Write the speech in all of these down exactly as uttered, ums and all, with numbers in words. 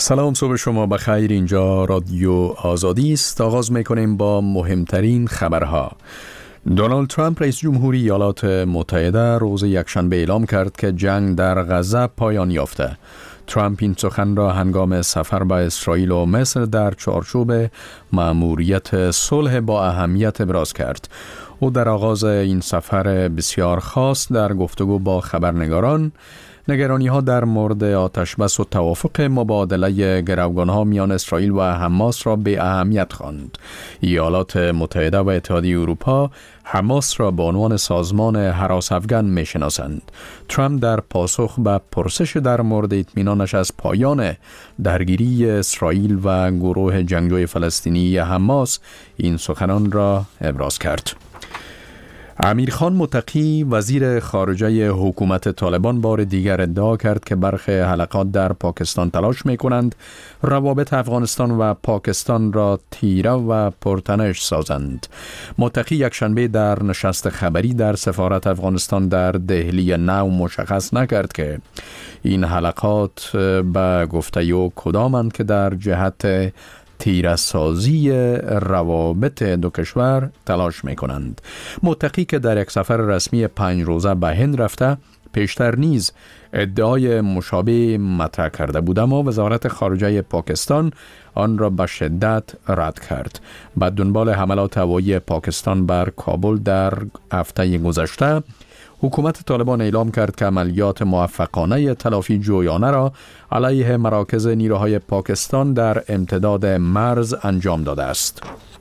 سلام، صبح شما بخیر. اینجا رادیو آزادی است. آغاز میکنیم با مهمترین خبرها. دونالد ترامپ رئیس جمهوری ایالات متحده روز یکشنبه اعلام کرد که جنگ در غزه پایان یافته. ترامپ این سخن را هنگام سفر به اسرائیل و مصر در چارچوب مأموریت صلح با اهمیت ابراز کرد. او در آغاز این سفر بسیار خاص در گفتگو با خبرنگاران نگرانی ها در مورد آتشبس و توافق مبادله گروگانها میان اسرائیل و حماس را به اهمیت خواند. ایالات متحده و اتحادیه اروپا حماس را به عنوان سازمان هراس افغان میشناسند. ترامپ در پاسخ به پرسش در مورد اطمینانش از پایان درگیری اسرائیل و گروه جنگجوی فلسطینی حماس این سخنان را ابراز کرد. امیر خان متقی وزیر خارجه حکومت طالبان بار دیگر ادعا کرد که برخی حلقات در پاکستان تلاش می کنند روابط افغانستان و پاکستان را تیره و پرتنش سازند. متقی یکشنبه در نشست خبری در سفارت افغانستان در دهلی نو مشخص نکرد که این حلقات به گفته او کدامند که در جهت تیره‌سازی روابط دو کشور تلاش می کنند. متقی که در یک سفر رسمی پنج روزه به هند رفته پیشتر نیز ادعای مشابه مطرح کرده بود، اما وزارت خارجه پاکستان آن را به شدت رد کرد. بعد دنبال حملات هوایی پاکستان بر کابل در هفته گذشته، حکومت طالبان اعلام کرد که عملیات موفقانه تلافی جویانه را علیه مراکز نیروهای پاکستان در امتداد مرز انجام داده است.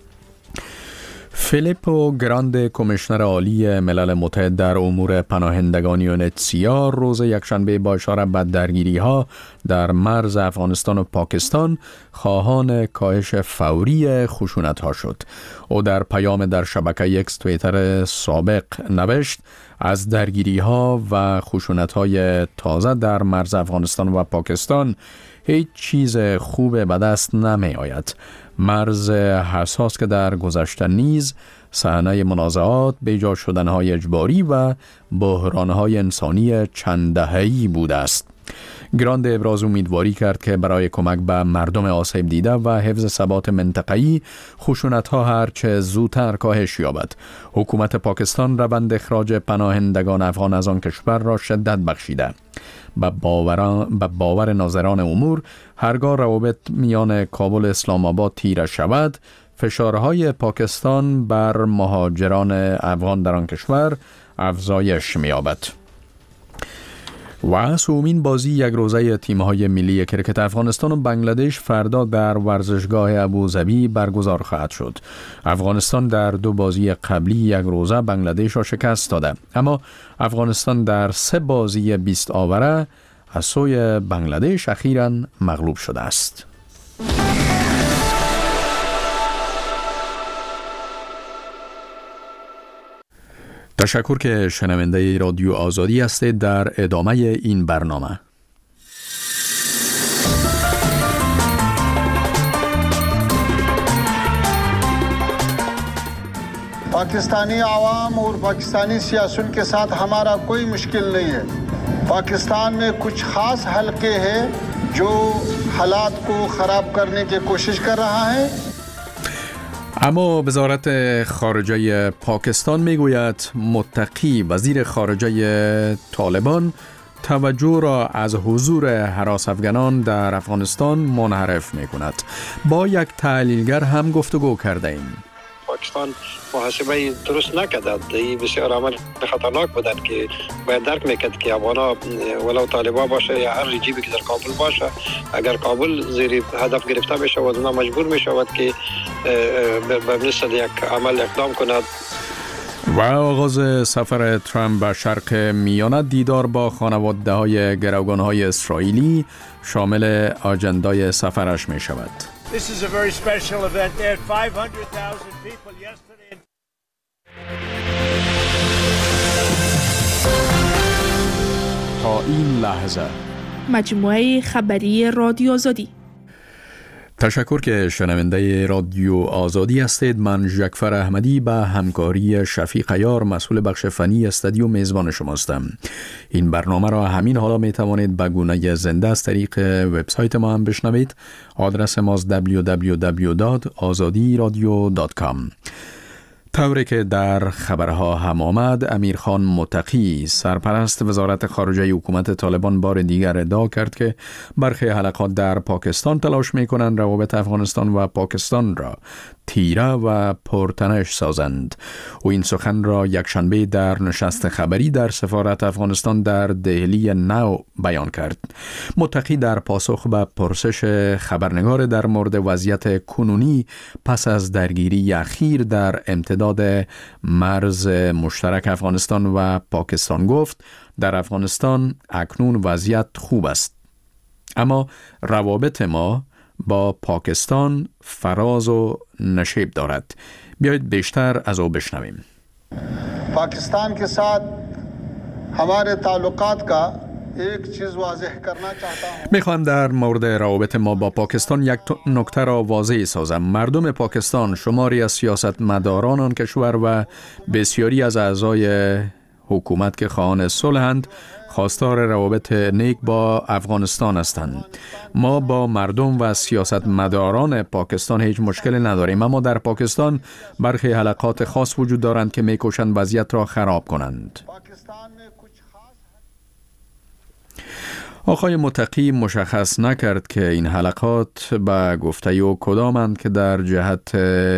فیلیپو گراند، کمیشنر عالی ملل متحد در امور پناهندگان یونتسیا، روز یکشنبه با اشاره به درگیری‌ها در مرز افغانستان و پاکستان خواهان کاهش فوری خشونت‌ها شد. او در پیام در شبکه اکس توییتر سابق نوشت: از درگیری‌ها و خشونت‌های تازه در مرز افغانستان و پاکستان هیچ چیز خوب به دست نمی آید. مرز حساس که در گذشته نیز صحنه منازعات، بیجا شدن‌های اجباری و بحران‌های انسانی چند دهه‌ای بوده است. گراند ابراز امیدواری کرد که برای کمک به مردم آسیب دیده و حفظ ثبات منطقه‌ای خشونت‌ها هرچه زودتر کاهش یابد. حکومت پاکستان روند اخراج پناهندگان افغان از آن کشور را شدت بخشیده. به باور, باور ناظران امور، هرگاه روابط میان کابل و اسلام آباد تیره شود، فشارهای پاکستان بر مهاجران افغان در آن کشور افزایش می‌یابد. و سومین بازی یک روزه تیم‌های ملی کرکت افغانستان و بنگلادش فردا در ورزشگاه ابوظبی برگزار خواهد شد. افغانستان در دو بازی قبلی یک روزه بنگلادش را شکست داده، اما افغانستان در سه بازی بیست آوره از سوی بنگلادش اخیراً مغلوب شده است. تشکر که شنونده رادیو آزادی هستید. در ادامه این برنامه पाकिस्तानी आवाम और पाकिस्तानी सियासुन के साथ हमारा कोई मुश्किल नहीं है। पाकिस्तान में कुछ खास हलके हैं जो हालात को खराब करने की कोशिश कर रहा है. اما وزارت خارجه پاکستان میگوید متقی وزیر خارجه طالبان توجه را از حضور هراس افغانان در افغانستان منحرف میکند. با یک تحلیلگر هم گفتگو کرده ایم. پاکستان محاسبه درست نکرده. این بسیار عمل خطرناک بودن که باید درک میکرد که افغانا ولو طالبان باشه یا هر رژیمی که در کابل باشه، اگر کابل زیر هدف گرفته بشه و اونا مجبور میشود که به مثل یک عمل اقدام کند. و آغاز سفر ترامپ به شرق میانه دیدار با خانواده های گروگان های اسرائیلی شامل آجندای سفرش می شود. This is a very special event. There had five hundred thousand people yesterday. تا این لحظه مجموعه خبری رادیو آزادی. تشکر که شنونده رادیو آزادی هستید. من جعفر احمدی به همکاری شفیق عیار مسئول بخش فنی استودیو میزبان شما هستم. این برنامه را همین حالا می توانید به گونه زنده از طریق وبسایت ما هم بشنوید. آدرس ما دبلیو دبلیو دبلیو دات آزادی رادیو دات کام. طوری که در خبرها هم آمد، امیرخان متقی سرپرست وزارت خارجه حکومت طالبان بار دیگر ادعا کرد که برخی حلقات در پاکستان تلاش می کنند روابط افغانستان و پاکستان را تیره و پرتنش سازند. او این سخن را یکشنبه در نشست خبری در سفارت افغانستان در دهلی نو بیان کرد. متقی در پاسخ به پرسش خبرنگار در مورد وضعیت کنونی پس از درگیری اخیر در امتداد مرز مشترک افغانستان و پاکستان گفت در افغانستان اکنون وضعیت خوب است، اما روابط ما با پاکستان فراز و نشیب دارد. بیایید بیشتر از او بشنویم. पाकिस्तान के साथ हमारे ताल्लुकात का एक चीज वाज़ेह करना चाहता हूं. میخوام در مورد روابط ما با پاکستان یک نکته را واضح سازم. مردم پاکستان، شماری از سیاستمداران آن کشور و بسیاری از اعضای حکومت که خواهان صلحند، خواستار روابط نیک با افغانستان هستند. ما با مردم و سیاستمداران پاکستان هیچ مشکلی نداریم، اما در پاکستان برخی حلقات خاص وجود دارند که میکوشند وضعیت را خراب کنند. آقای متقی مشخص نکرد که این حلقات به گفته او کدامند که در جهت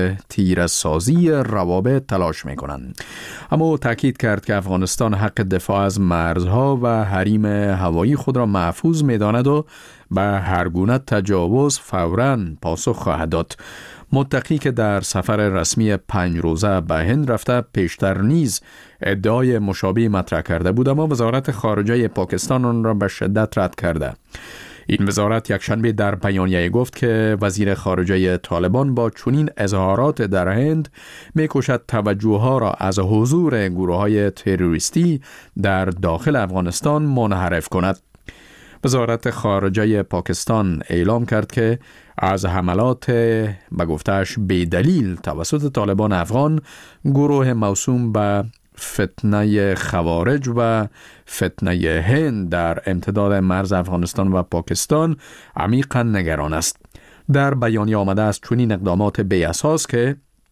تیره‌سازی روابط تلاش می‌کنند. اما او تاکید کرد که افغانستان حق دفاع از مرزها و حریم هوایی خود را محفوظ می‌داند و به هر گونه تجاوز فوراً پاسخ خواهد داد. متقی که در سفر رسمی پنج روزه به هند رفته پیشتر نیز ادعای مشابه مطرح کرده بود، اما وزارت خارجه پاکستان آن را به شدت رد کرده. این وزارت یکشنبه در بیانیه گفت که وزیر خارجه طالبان با چنین اظهارات در هند می‌کوشد توجه‌ها را از حضور گروه‌های تروریستی در داخل افغانستان منحرف کند. وزارت خارجه پاکستان اعلام کرد که از حملات به گفته‌اش بی‌دلیل توسط طالبان افغان، گروه موسوم به فتنه خوارج و فتنه هند در امتداد مرز افغانستان و پاکستان عمیقاً نگران است. در بیانیه آمده است چنین اقدامات بی اساس که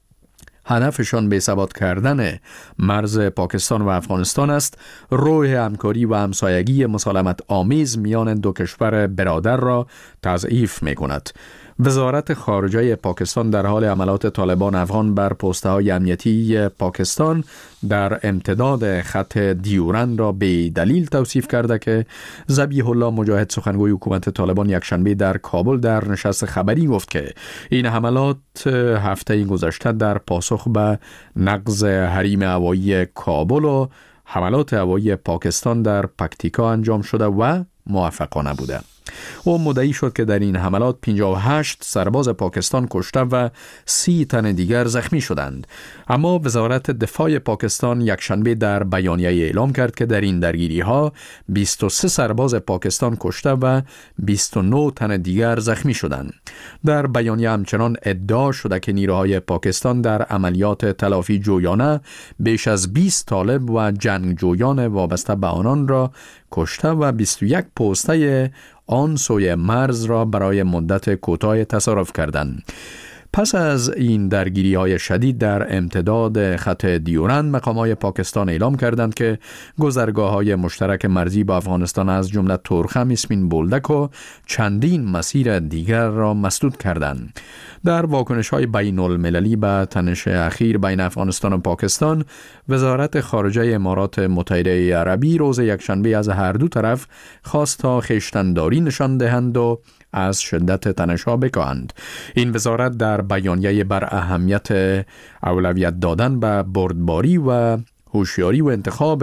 هدفشان به ثبات کردن مرز پاکستان و افغانستان است، روح همکاری و همسایگی مسالمت آمیز میان دو کشور برادر را تضعیف می کند. وزارت خارجه پاکستان در حال حملات طالبان افغان بر پست‌های امنیتی پاکستان در امتداد خط دیورند را به دلیل توصیف کرده که ذبیح الله مجاهد، سخنگوی حکومت طالبان، یکشنبه در کابل در نشست خبری گفت که این حملات هفته گذشته در پاسخ به نقض حریم هوایی کابل و حملات هوایی پاکستان در پکتیکا انجام شده و موفقانه بوده. او مدعی شد که در این حملات پنجاه و هشت سرباز پاکستان کشته و سی تن دیگر زخمی شدند. اما وزارت دفاع پاکستان یکشنبه در بیانیه اعلام کرد که در این درگیری ها بیست و سه سرباز پاکستان کشته و بیست و نه تن دیگر زخمی شدند. در بیانیه همچنان ادعا شده که نیروهای پاکستان در عملیات تلافی جویانه بیش از بیست طالب و جنگجویان وابسته به آنان را کشته و بیست و یک پوسته آن سوی مرز را برای مدت کوتاه تصرف کردند. پس از این درگیری های شدید در امتداد خط دیورند، مقامات پاکستان اعلام کردند که گذرگاه های مشترک مرزی با افغانستان از جمله تورخم، اسمین بولدک و چندین مسیر دیگر را مسدود کردند. در واکنش های بین المللی به تنش اخیر بین افغانستان و پاکستان، وزارت خارجه امارات متحده عربی روز یکشنبه از هر دو طرف خواست تا خویشتن‌داری نشان دهند و از شدت تنش‌ها بکاهند. این وزارت در بیانیه بر اهمیت اولویت دادن به بردباری و هوشیاری و انتخاب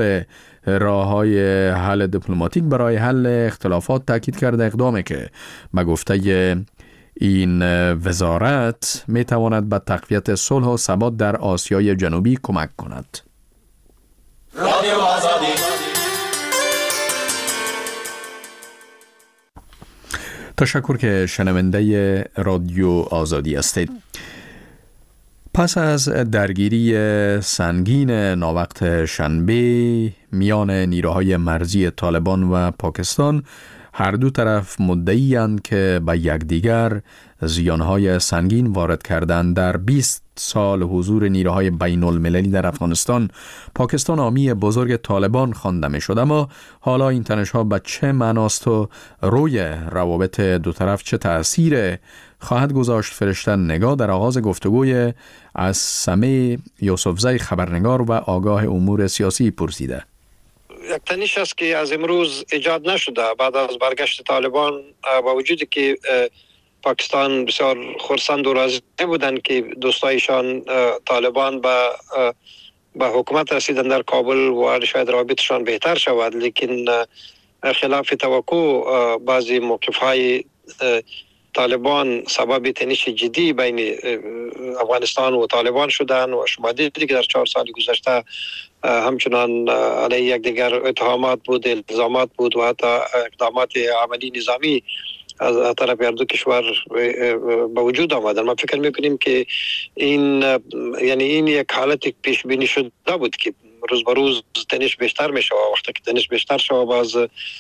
راه‌های حل دیپلماتیک برای حل اختلافات تاکید کرده، اقدامی که به گفته این وزارت می تواند به تقویت صلح و ثبات در آسیای جنوبی کمک کند. رادیو آزادی. تشکر که شنونده رادیو آزادی هستید. پس از درگیری سنگین ناوقت شنبه میان نیروهای مرزی طالبان و پاکستان، هر دو طرف مدعی‌اند که به یکدیگر زیانهای سنگین وارد کردند. در بیست سال حضور نیروهای بین المللی در افغانستان، پاکستان حامی بزرگ طالبان خوانده می‌شد، اما حالا این تنش‌ها به چه معناست و روی روابط دو طرف چه تأثیر خواهد گذاشت؟ فرشته نگاه در آغاز گفتگوی از سمه یوسفزی خبرنگار و آگاه امور سیاسی پرسیده. یک تنش است که از امروز ایجاد نشده بعد از برگشت طالبان، با وجودی که پاکستان بسیار خرسند و راضی بودند که دوستایشان طالبان به به حکومت رسیدن در کابل و شاید رابطشان بهتر شود، لیکن خلاف توقع بعضی موقف‌های طالبان سبب تنش جدی بین افغانستان و طالبان شدن و شما دیدید که در چهار سال گذشته همچنان علیه یکدیگر اتهامات بود، الزامات بود و حتی اقدامات عملی نظامی از طرف هر دو کشور به وجود آمدن. ما فکر میکنیم که این یعنی این یک حالت پیش بینی شده بود که روز به روز تنش بیشتر میشه و وقتی که تنش بیشتر شد باز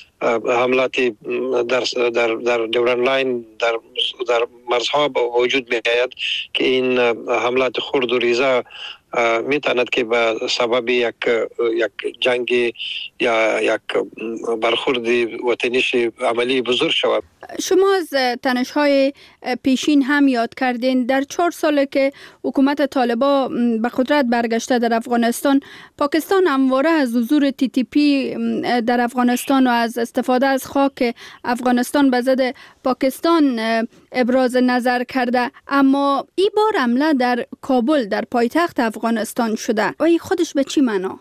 حملاتی در در در دوران لاین در در مرزها به وجود میآید که این حملات خرد و ریزه میتواند که به سبب یک یک جنگ یا یک برخورد و تنش عملی بزرگ شود. شما از تنش‌های پیشین هم یاد کردین. در چهار ساله که حکومت طالبان به قدرت برگشته در افغانستان، پاکستان همواره از حضور تی تی پی در افغانستان و از استفاده از خاک افغانستان به ضد پاکستان ابراز نظر کرده، اما این بار حمله در کابل در پایتخت افغانستان شده. و این خودش به چی معنا؟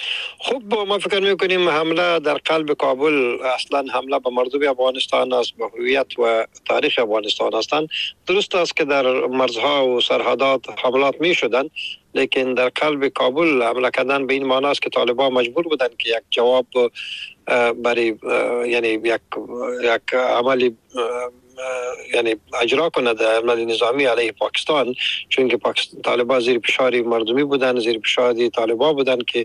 خب ما فکر میکنیم حمله در قلب کابل اصلا حمله به مردم افغانستان است، به هویت و تاریخ افغانستان هستند. درست است که در مرزها و سرحدات حملات می شدن، لیکن در قلب کابل حمله کردن به این معنی است که طالبان مجبور بودند که یک جواب برای یعنی یک یک عملی یعنی اجرا کند عمل نظامی علیه پاکستان، چون که طالبان زیر فشار مردمی بودن، زیر فشار طالبان بودن که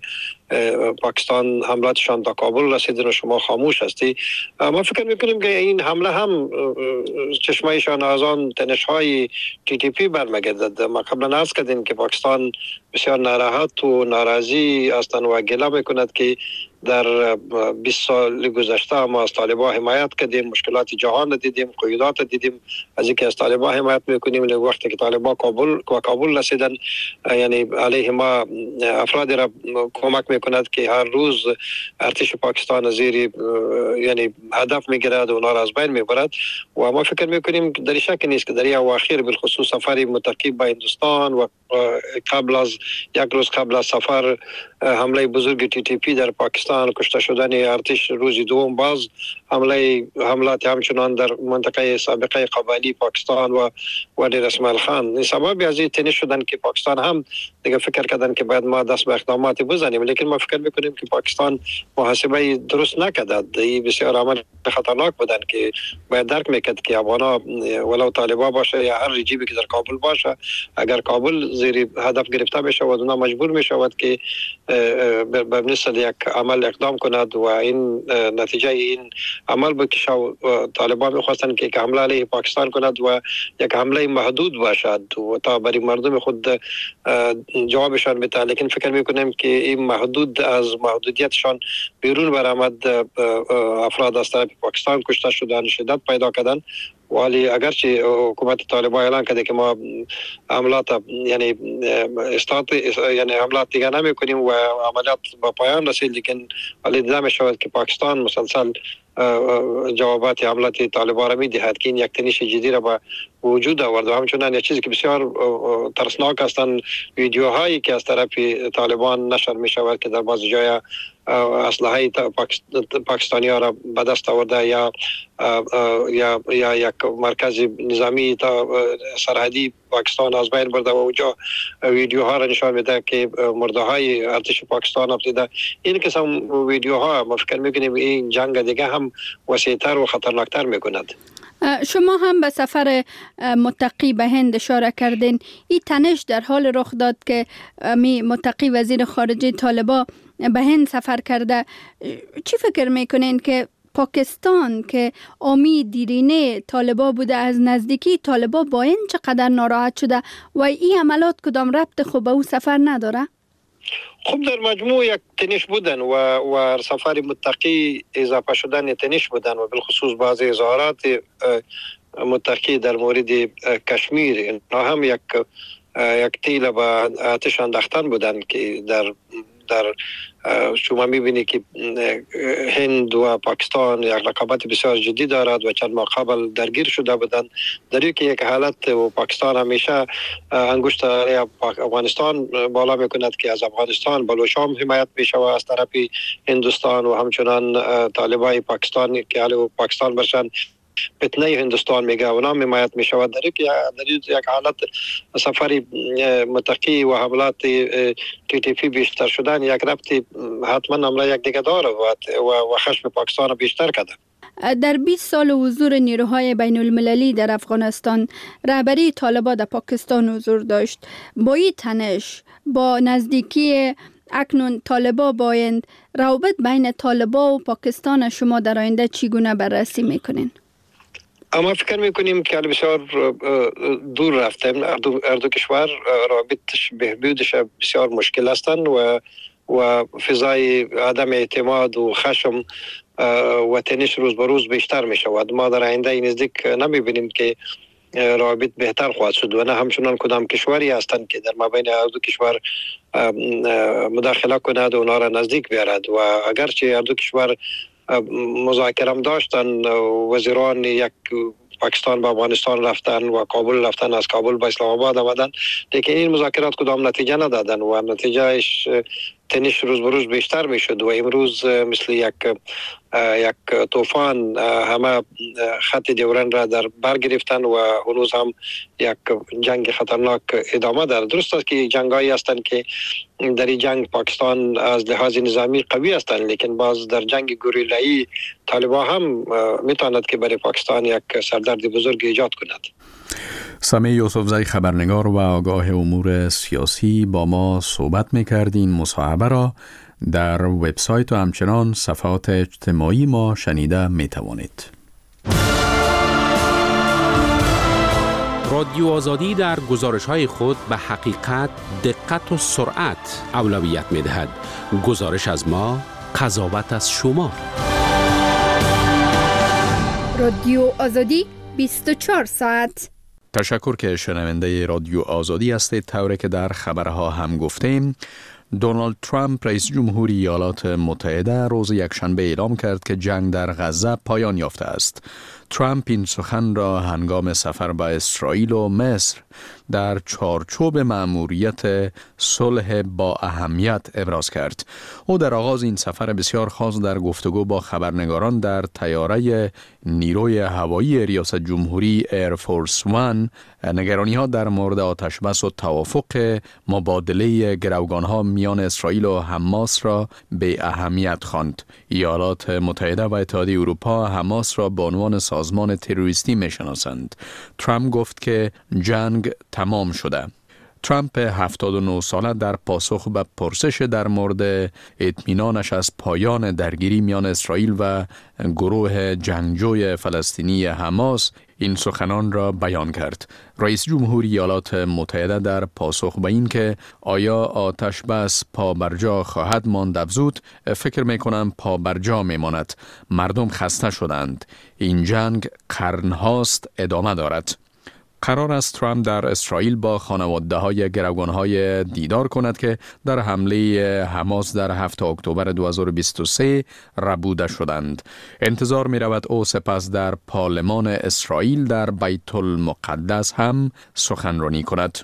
پاکستان حملاتشان تا کابل رسیدن و شما خاموش هستی. ما فکر میکنیم که این حمله هم چشمایشان از آن تنش‌های تی تی پی برمیگردد. ما قبلا عرض کردیم که پاکستان بسیار ناراحت و ناراضی هستند و گله میکند که در بیست سال گذشته ما از طالبان حمایت کردیم، مشکلات جهان دیدیم، قیودات دیدیم، از اینکه از طالبان حمایت میکنیم، لیکن وقتی که طالبان کابل و کابل رسیدن یعنی علیه ما افرادی را کمک میکند که هر روز ارتش پاکستان زیر یعنی هدف میگیرد و اونا را از بین میبرد. و ما فکر میکنیم در شک نیست که در این اواخر بالخصوص سفری مترقب به هندوستان و قبل از یک روز قبل از سفر حمله بزرگ تی تی پی در پاکستان، کشته شدن ارتش روزی دوم، باز حمله حملات همچنان در منطقه سابقه قبایلی پاکستان و وادی رسمال خان. این سبب از این تنش شدن که پاکستان هم دیگه فکر کردن که باید ما دست به اقدامات بزنیم، لیکن ما فکر میکنیم که پاکستان محاسبه درست نکرد. این بسیار عمل خطرناک بودن که باید درک میکرد که افغانا ولو طالبان باشه یا هر رژیمی که در کابل باشه، اگر کابل زیر هدف گرفته بشه و اونا مجبور میشود که به مثل یک عمل اقدام کند و این نتیجه این عمل بکشه و طالبان میخواستن که یک حمله علیه پاکستان کند و یک حمله محدود باشد و تا برای مردم خود جوابشان بده، لیکن فکر میکنیم که این محدود از محدودیتشان بیرون برآمد. افراد از طرف پاکستان کشته شدن، شدت پیدا کردن، ولی اگرچه حکومت طالبان اعلان کرده که ما عملات یعنی استات یعنی عملات دیگه نمی کنیم و عملیات با پایان رسید، لیکن ولی دیده می شود که پاکستان مسلسل جوابات عملات طالبان را می دهد که این یک تنش جدی را به وجود آورد. و همچنان یک چیزی که بسیار ترسناک هستند ویدیوهایی که از طرف طالبان نشر می شود که در بعض جای اسلحه پاکستانی ها را به دست آورده یا یا یا یک مرکز نظامی تا سرحدی پاکستان از بین برده و اونجا ویدیوها را نشان میده که مرده های ارتش پاکستان افتاده. این قسم ویدیوها ما فکر میکنیم این جنگ دیگه هم وسیع‌تر و خطرناکتر میکند. شما هم به سفر متقی به هند اشاره کردین. این تنش در حال رخ داد که می متقی وزیر خارجه طالبان به هند سفر کرده. چی فکر میکنین که پاکستان که امید دیرینه طالبان بوده، از نزدیکی طالبان با این چقدر ناراحت شده و این عملات کدام ربط خوب به او سفر نداره؟ خب در مجموع یک تنش بودن و و سفر متقی اضافه شدن تنش بودن و بالخصوص بعضی اظهارات متقی در مورد کشمیر اینا هم یک یک تیل به آتش انداختن بودن که در در شما میبینید که هند و پاکستان یک رقابت بسیار جدی دارد و چند ماه قبل درگیر شده بودند، در یک یک حالت و پاکستان همیشه انگشت افغانستان بالا میکند که از افغانستان بلوچام حمایت میشود از طرف هندوستان و همچنان طالبای پاکستان که حالا پاکستان برشن فتنه هندوستان میگه و نام حمایت می شود. در یک در یک حالت سفر متقی و حملات تی تی پی بیشتر شدن یک ربط حتما امر یک دیگه داره و و خشم پاکستان بیشتر کرده. در بیست سال حضور نیروهای بین المللی در افغانستان، رهبری طالبان در پاکستان حضور داشت. با این تنش، با نزدیکی اکنون طالبان با هند، روابط بین طالبان و پاکستان شما در آینده چگونه بررسی میکنین؟ اما فکر میکنیم که بسیار دور رفتیم. هر دو کشور رابطش بهبودش بسیار مشکل هستند و و فضای عدم اعتماد و خشم و تنش روز به روز بیشتر می شود. ما در آینده نزدیک نمی بینیم که رابط بهتر خواهد شد و نه همچنان کدام کشوری هستند که در مابین هر دو کشور مداخله کند و اونا را نزدیک بیارد. و اگرچه هر دو کشور مذاکره داشتن، وزیران یک پاکستان به افغانستان رفتن و کابل رفتن، از کابل به اسلام آباد آمدن، لیکن این مذاکرات کدام نتیجه ندادن و نتیجهش تنش روز به روز بیشتر می شد و امروز مثل یک یک طوفان همه خط دیورن را در بر گرفتن و هنوز هم یک جنگ خطرناک ادامه دارد. درست است که جنگایی هستند که در این جنگ پاکستان از لحاظ نظامی قوی هستند، لیکن باز در جنگ گوریلایی طالبان هم میتواند که برای پاکستان یک سردرد بزرگ ایجاد کند. سمیع یوسفزی خبرنگار و آگاه امور سیاسی با ما صحبت می‌کردین. مصاحبه را در وبسایت و همچنان صفحات اجتماعی ما شنیده می‌توانید. رادیو آزادی در گزارش‌های خود به حقیقت، دقت و سرعت اولویت می‌دهد. گزارش از ما، قضاوت از شما. رادیو آزادی بیست و چهار ساعت. تشکر که شنونده رادیو آزادی هستید. طوری که در خبرها هم گفتیم، دونالد ترامپ رئیس جمهوری ایالات متحده روز یکشنبه اعلام کرد که جنگ در غزه پایان یافته است. ترامپ این سخن را هنگام سفر به اسرائیل و مصر در چارچوب مأموریت صلح با اهمیت ابراز کرد. او در آغاز این سفر بسیار خاص در گفتگو با خبرنگاران در طیاره نیروی هوایی ریاست جمهوری ایرفورس وان نگرانی‌ها در مورد آتشبس و توافق مبادله گروگان‌ها میان اسرائیل و حماس را به اهمیت خواند. ایالات متحده و اتحادیه اروپا حماس را به عنوان سازمان تروریستی می‌شناسند. ترامپ گفت که جنگ تمام شده. ترامپ هفتاد و نه ساله در پاسخ به پرسش در مورد اطمینانش از پایان درگیری میان اسرائیل و گروه جنگجوی فلسطینی حماس این سخنان را بیان کرد. رئیس جمهوری ایالات متحده در پاسخ به این که آیا آتش بس پابرجا خواهد ماند افزود، فکر میکنم پابرجا میماند. مردم خسته شدند. این جنگ قرنهاست ادامه دارد. قرار است ترامپ در اسرائیل با خانواده های گروگان‌های دیدار کند که در حمله حماس در هفتم اکتبر دو هزار و بیست و سه ربوده شدند. انتظار می رود او سپس در پارلمان اسرائیل در بیت المقدس هم سخنرانی کند.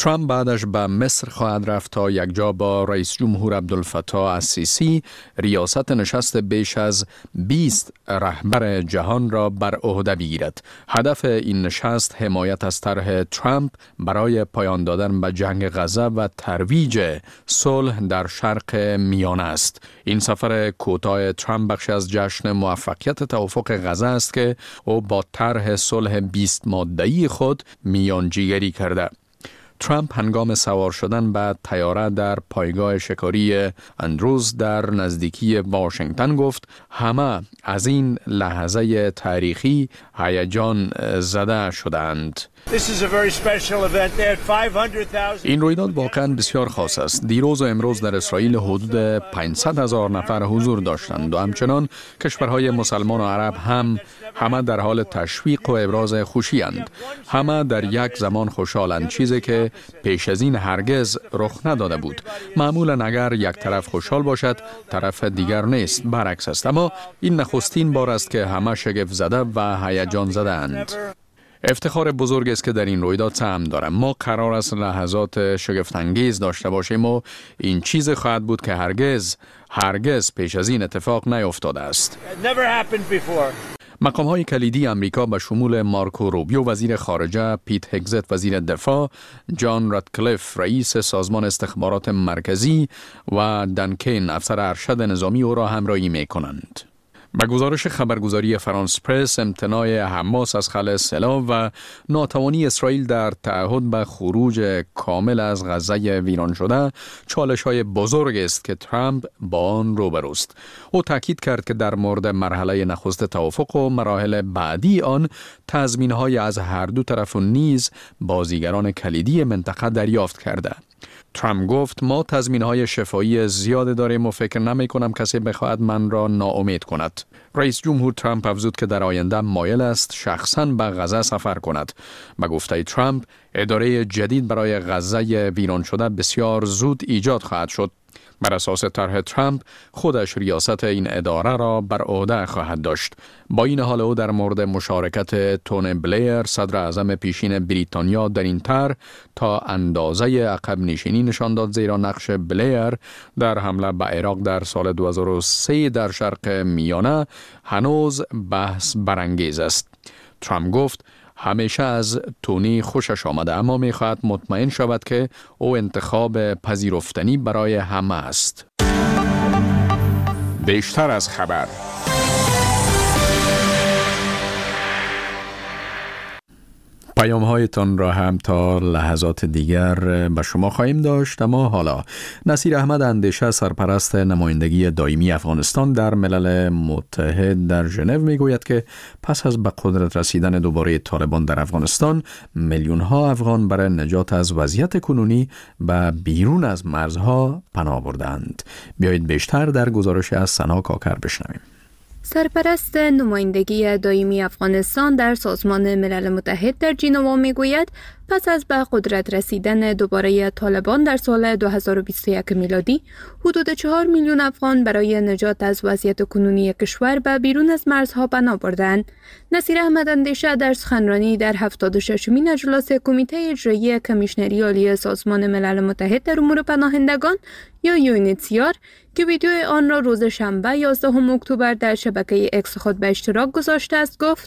ترامپ بعدش به مصر خواهد رفت تا یکجا با رئیس جمهور عبدالفتاح السیسی ریاست نشست بیش از بیست رهبر جهان را بر عهده بگیرد. هدف این نشست حمایت از طرح ترامپ برای پایان دادن به جنگ غزه و ترویج صلح در شرق میانه است. این سفر کوتاه ترامپ بخشی از جشن موفقیت توافق غزه است که او با طرح صلح بیست ماده‌ای خود میانجیگری کرده. ترامپ هنگام سوار شدن به طیاره در پایگاه شکاری اندروز در نزدیکی واشنگتن گفت همه از این لحظه تاریخی هیجان زده شدند. این رویداد واقعا بسیار خاص است. دیروز و امروز در اسرائیل حدود پانصد هزار نفر حضور داشتند و همچنان کشورهای مسلمان و عرب هم همه در حال تشویق و ابراز خوشی اند. همه در یک زمان خوشحالند، چیزی که پیش از این هرگز رخ نداده بود. معمولا اگر یک طرف خوشحال باشد طرف دیگر نیست، برعکس است. اما این نخستین بار است که همه شگفت زده و هیجان زده اند. افتخار بزرگ است که در این رویداد سهم دارم. ما قرار است لحظات شگفت انگیز داشته باشیم و این چیز خواهد بود که هرگز هرگز پیش از این اتفاق نیفتاده است. مقام های کلیدی امریکا به شمول مارکو روبیو وزیر خارجه، پیت هگزت وزیر دفاع، جان راتکلیف رئیس سازمان استخبارات مرکزی و دنکین افسر ارشد نظامی او را همراهی می کنند. به گزارش خبرگزاری فرانس پرس، امتناع حماس از خلع سلاح و ناتوانی اسرائیل در تعهد به خروج کامل از غزه ویران شده چالش های بزرگ است که ترامپ با آن روبروست. او تاکید کرد که در مورد مرحله نخست توافق و مراحل بعدی آن تضمین های از هر دو طرف و نیز بازیگران کلیدی منطقه دریافت کرده. ترامپ گفت ما تضمین‌های شفایی زیاد داریم و فکر نمی کنم کسی بخواهد من را ناامید کند. رئیس جمهور ترامپ افزود که در آینده مایل است شخصاً به غزه سفر کند. به گفته ترامپ اداره جدید برای غزه ویران شده بسیار زود ایجاد خواهد شد. بر اساس طرح ترامپ خودش ریاست این اداره را بر عهده خواهد داشت. با این حال او در مورد مشارکت تونی بلیر صدر اعظم پیشین بریتانیا در این طرح تا اندازه عقب نشینی نشان داد، زیرا نقش بلیر در حمله به عراق در سال دو هزار و سه در شرق میانه هنوز بحث برانگیز است. ترامپ گفت همیشه از تونی خوشش آمده، اما می‌خواهد مطمئن شود که او انتخاب پذیرفتنی برای همه است. بیشتر از خبر. پیام هایتان را هم تا لحظات دیگر به شما خواهیم داشت. اما حالا نصیر احمد اندیشه، سرپرست نمایندگی دائمی افغانستان در ملل متحد در ژنو، میگوید که پس از به قدرت رسیدن دوباره طالبان در افغانستان، میلیون ها افغان برای نجات از وضعیت کنونی به بیرون از مرزها پناه بردند. بیایید بیشتر در گزارش از سنا کاکر بشنویم. سرپرست نمایندگی دائمی افغانستان در سازمان ملل متحد در ژنو میگوید پس از به قدرت رسیدن دوباره طالبان در سال دو هزار و بیست و یک میلادی، حدود چهار میلیون افغان برای نجات از وضعیت کنونی کشور به بیرون از مرزها پناه بردند. نصیر احمد اندیشه در سخنرانی در هفتاد و ششمین اجلاس کمیته اجرایی کمیشنری عالی سازمان ملل متحد در امور پناهندگان یا یونیتسیار که ویدیو آن را روز شنبه یازدهم اکتبر در شبکه اکس خود به اشتراک گذاشته است گفت: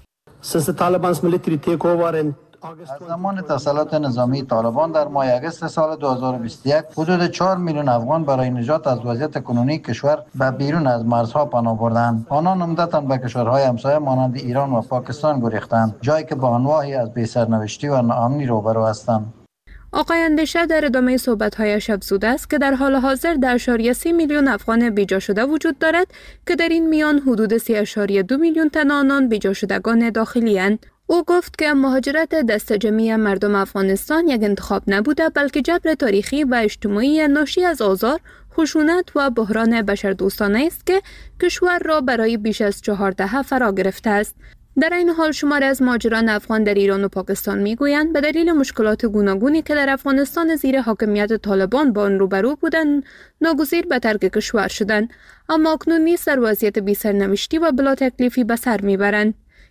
از زمان تسلط نظامی طالبان در ماه اگست سال دو هزار و بیست و یک حدود چهار میلیون افغان برای نجات از وضعیت کنونی کشور به بیرون از مرزها پناه بردند. آنان عمدتاً به کشورهای همسایه مانند ایران و پاکستان گریختند، جایی که با انواعی از بی‌سرنوشتی و ناامنی روبرو هستند. آقای اندیشه در ادامه صحبت‌هایش افزوده است که در حال حاضر ده اشاریه سه میلیون افغان بیجا شده وجود دارد که در این میان حدود سه اشاریه دو میلیون تن آنان بیجا شدگان داخلی اند. او گفت که مهاجرت دست جمعی مردم افغانستان یک انتخاب نبوده، بلکه جبر تاریخی و اجتماعی ناشی از آزار، خشونت و بحران بشردوستانه است که کشور را برای بیش از چهار دهه فرا گرفته است. در این حال شماری از مهاجران افغان در ایران و پاکستان میگویند به دلیل مشکلات گوناگونی که در افغانستان زیر حاکمیت طالبان با آن روبرو بودند، ناگزیر به ترک کشور شدند، اما اکنون نیز در وضعیت بی‌سرنوشتی و بلا تکلیفی به سر میبرند.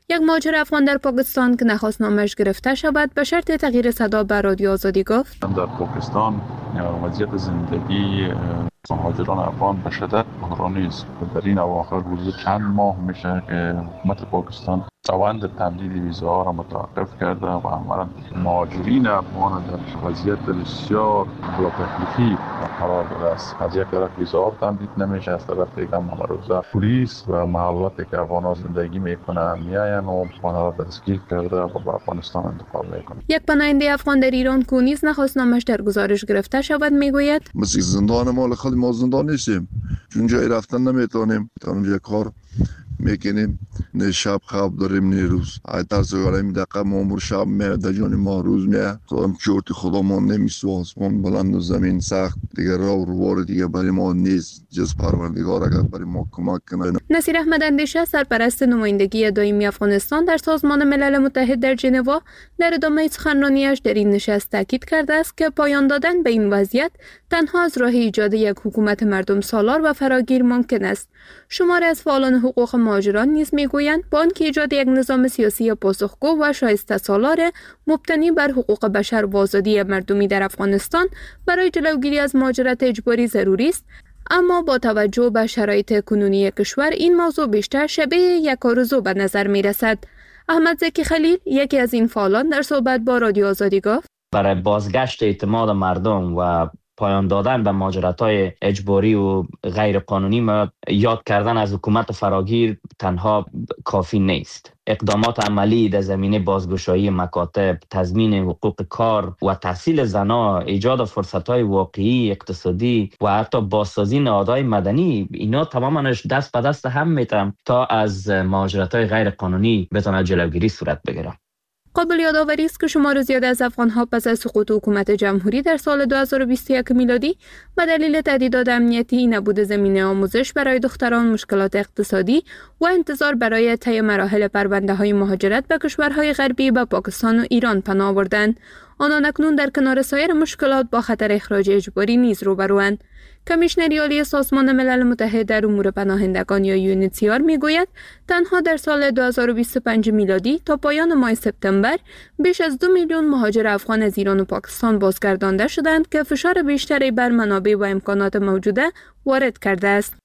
یک مهاجر افغان در پاکستان که نخواست نامش گرفته شود به شرط تغییر صدا به رادیو آزادی گفت: در پاکستان وضعیت زندگی مهاجران افغان به شدت بحرانی است. در این اواخر حدود چند ماه میشه که حکومت پاکستان روند تمدید ویزاها را متوقف کرده و عملاً مهاجرین افغان در وضعیت بسیار بلاتکلیفی قرار داده است. از یک طرف ویزاها تمدید نمیشه، از طرف دیگر ممروزه پلیس و محلاتی که افغان‌ها زندگی میکنن میاین و آنها را دستگیر کرده و به افغانستان انتقال میکنه. یک پناهنده افغان در ایران که نیز نخواست نامش در گزارش گرفته شود میگوید: مثل زندان مال خود ما زندان نیستیم، چون جای رفتن نمیتونیم، اونجا کار میکنیم، نه شب خواب داریم نه روز. ای ترس گریم دقیقه مامور شب میاد در جان ما روز میاد. تو هم چورت خدا ما نمیسو، آسمان بلند و زمین سخت، دیگر راه و روار دیگه برای ما نیست جز پروردگار اگر برای ما کمک کنه. نصیر احمد اندیشه، سرپرست نمایندگی دائمی افغانستان در سازمان ملل متحد در ژنو، در ادامه سخنرانیش در این نشست تاکید کرده است که پایان دادن به این وضعیت تنها از راه ایجاد یک حکومت مردم سالار و فراگیر ممکن است. شماری از فعالان حقوق مهاجران نیز میگویند با آنکه ایجاد یک نظام سیاسی پاسخگو و شایسته سالار مبتنی بر حقوق بشر و آزادی مردمی در افغانستان برای جلوگیری از مهاجرت اجباری ضروری است، اما با توجه به شرایط کنونی کشور این موضوع بیشتر شبیه یک آرزو به نظر می رسد. احمد زکی خلیل، یکی از این فعالان، در صحبت با رادیو آزادی گفت: برای بازگشت اعتماد مردم و پایان دادن به مهاجرت‌های اجباری و غیر قانونی ما یاد کردن از حکومت فراگیر تنها کافی نیست. اقدامات عملی در زمینه بازگشایی مکاتب، تضمین حقوق کار و تحصیل زنان، ایجاد فرصت‌های واقعی اقتصادی و حتی بازسازی نهادهای مدنی، اینا تماماش دست به دست هم میتونن تا از مهاجرت‌های غیر قانونی بتونه جلوگیری صورت بگیره. قابل یادآوری است که شمار زیاد از افغان‌ها پس از سقوط حکومت جمهوری در سال دو هزار و بیست و یک میلادی به دلیل تهدیدات امنیتی، نبود زمینه آموزش برای دختران، مشکلات اقتصادی و انتظار برای طی مراحل پرونده‌های مهاجرت به کشورهای غربی به پاکستان و ایران پناه بردند. آنان اکنون در کنار سایر مشکلات با خطر اخراج اجباری نیز روبروند. کمیشنر عالی سازمان ملل متحد در امور پناهندگان یا یو ان اچ سی آر میگوید تنها در سال دو هزار و بیست و پنج میلادی تا پایان ماه سپتامبر بیش از دو میلیون مهاجر افغان از ایران و پاکستان بازگردانده شدند که فشار بیشتری بر منابع و امکانات موجوده وارد کرده است.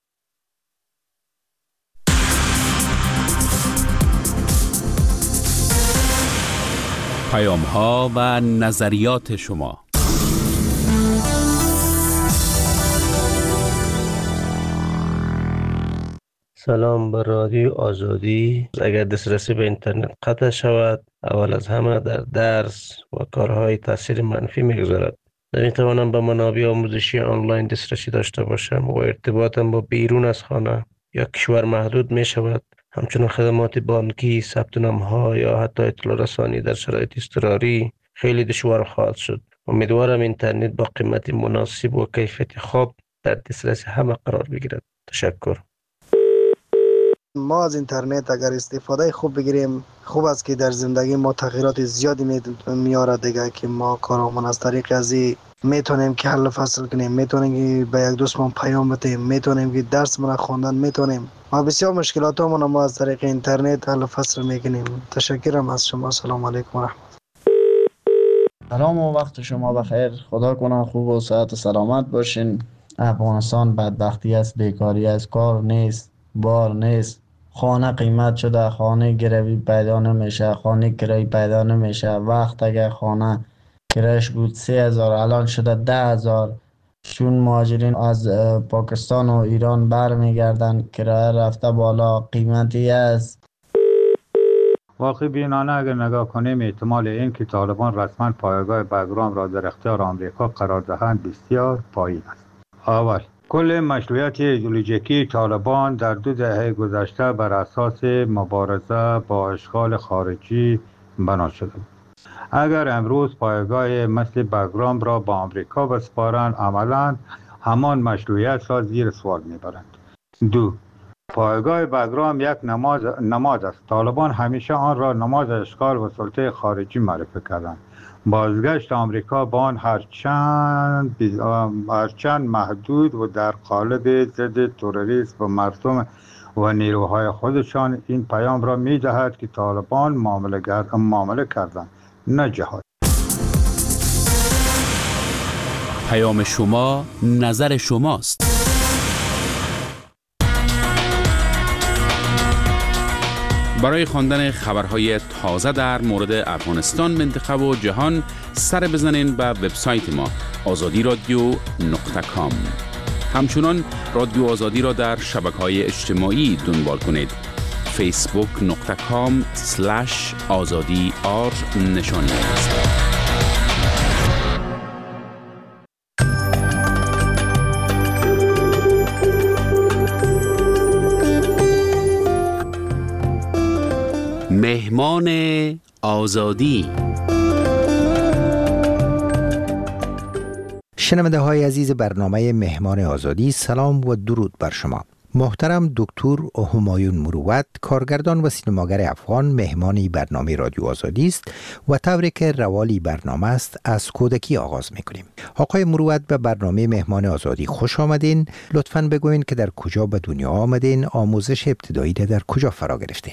پیام ها و نظریات شما. سلام بر رادیو آزادی. اگر دسترسی به اینترنت قطع شود، اول از همه در درس و کارهای تاثیر منفی میگذارد. نمیتوانم به منابع آموزشی آنلاین دسترسی داشته باشم و ارتباطم با بیرون از خانه یا کشور محدود می شود. همچنین خدمات بانکی، ثبت نام‌ها یا حتی اطلاع رسانی در شرایط اضطراری خیلی دشوار خواهد شد. امیدوارم اینترنت با قیمت مناسب و کیفیت خوب در دسترس همه قرار بگیرد. تشکر. ما از اینترنت اگر استفاده خوب بگیریم خوب است که در زندگی ما تغییرات زیادی میاره دیگه، که ما کارامون از طریق ازی میتونیم که حل فصل کنیم، میتونیم که به یک دوستمون پیام بدیم، میتونیم که درس من خواندن میتونیم. ما بسیار مشکلاتمون ما از طریق اینترنت حل فصل میکنیم. تشکرم از شما. سلام علیکم و رحمت. سلام و وقت شما بخیر. خدا کنه خوب و صحت و سلامت باشین. افغانستان بدبختی است، بیکاری است، کار نیست، بار نیست، خانه قیمت شده، خانه گروی پیدا نمیشه، خانه کرایه پیدا نمیشه. وقت اگر خانه کرایش بود سه هزار الان شده ده هزار. چون مهاجرین از پاکستان و ایران برمیگردن کرایه رفته بالا، قیمتی است. واقعی بینانه اگر نگاه کنیم احتمال این که طالبان رسما پایگاه بگرام را در اختیار آمریکا قرار دهند بسیار پایین است. اول کل مشروعیت ایدئولوژیکی طالبان در دو دهه گذشته بر اساس مبارزه با اشغال خارجی بنا شده بود. اگر امروز پایگاه مثل بگرام را با آمریکا بسپارند، عملاً همان مشروعیت را زیر سوال میبرند. دو، پایگاه بگرام یک نماد نماد است. طالبان همیشه آن را نماد اشغال و سلطه خارجی معرفی کردند. بازگشت آمریکا با آن هرچند هرچند محدود و در قالب ضد تروریسم و مردم و نیروهای خودشان این پیام را می دهد که طالبان معامله معامله کردند، نه جهاد. پیام شما، نظر شماست. برای خواندن خبرهای تازه در مورد افغانستان، منطقه و جهان سر بزنین به وبسایت ما آزادی رادیو نقطه کام. همچنان رادیو آزادی را در شبکه‌های اجتماعی دنبال کنید. فیسبوک نقطه کام سلش آزادی آر نشانی است. مهمان آزادی. شنونده های عزیز برنامه مهمان آزادی، سلام و درود بر شما. محترم دکتر همایون مروت، کارگردان و سینماگر افغان، مهمانی برنامه رادیو آزادی است و طوری که روالی برنامه است از کودکی آغاز میکنیم. آقای مروت، به برنامه مهمان آزادی خوش آمدین. لطفاً بگوین که در کجا به دنیا آمدین، آموزش ابتدایی در کجا فرا گرفتین؟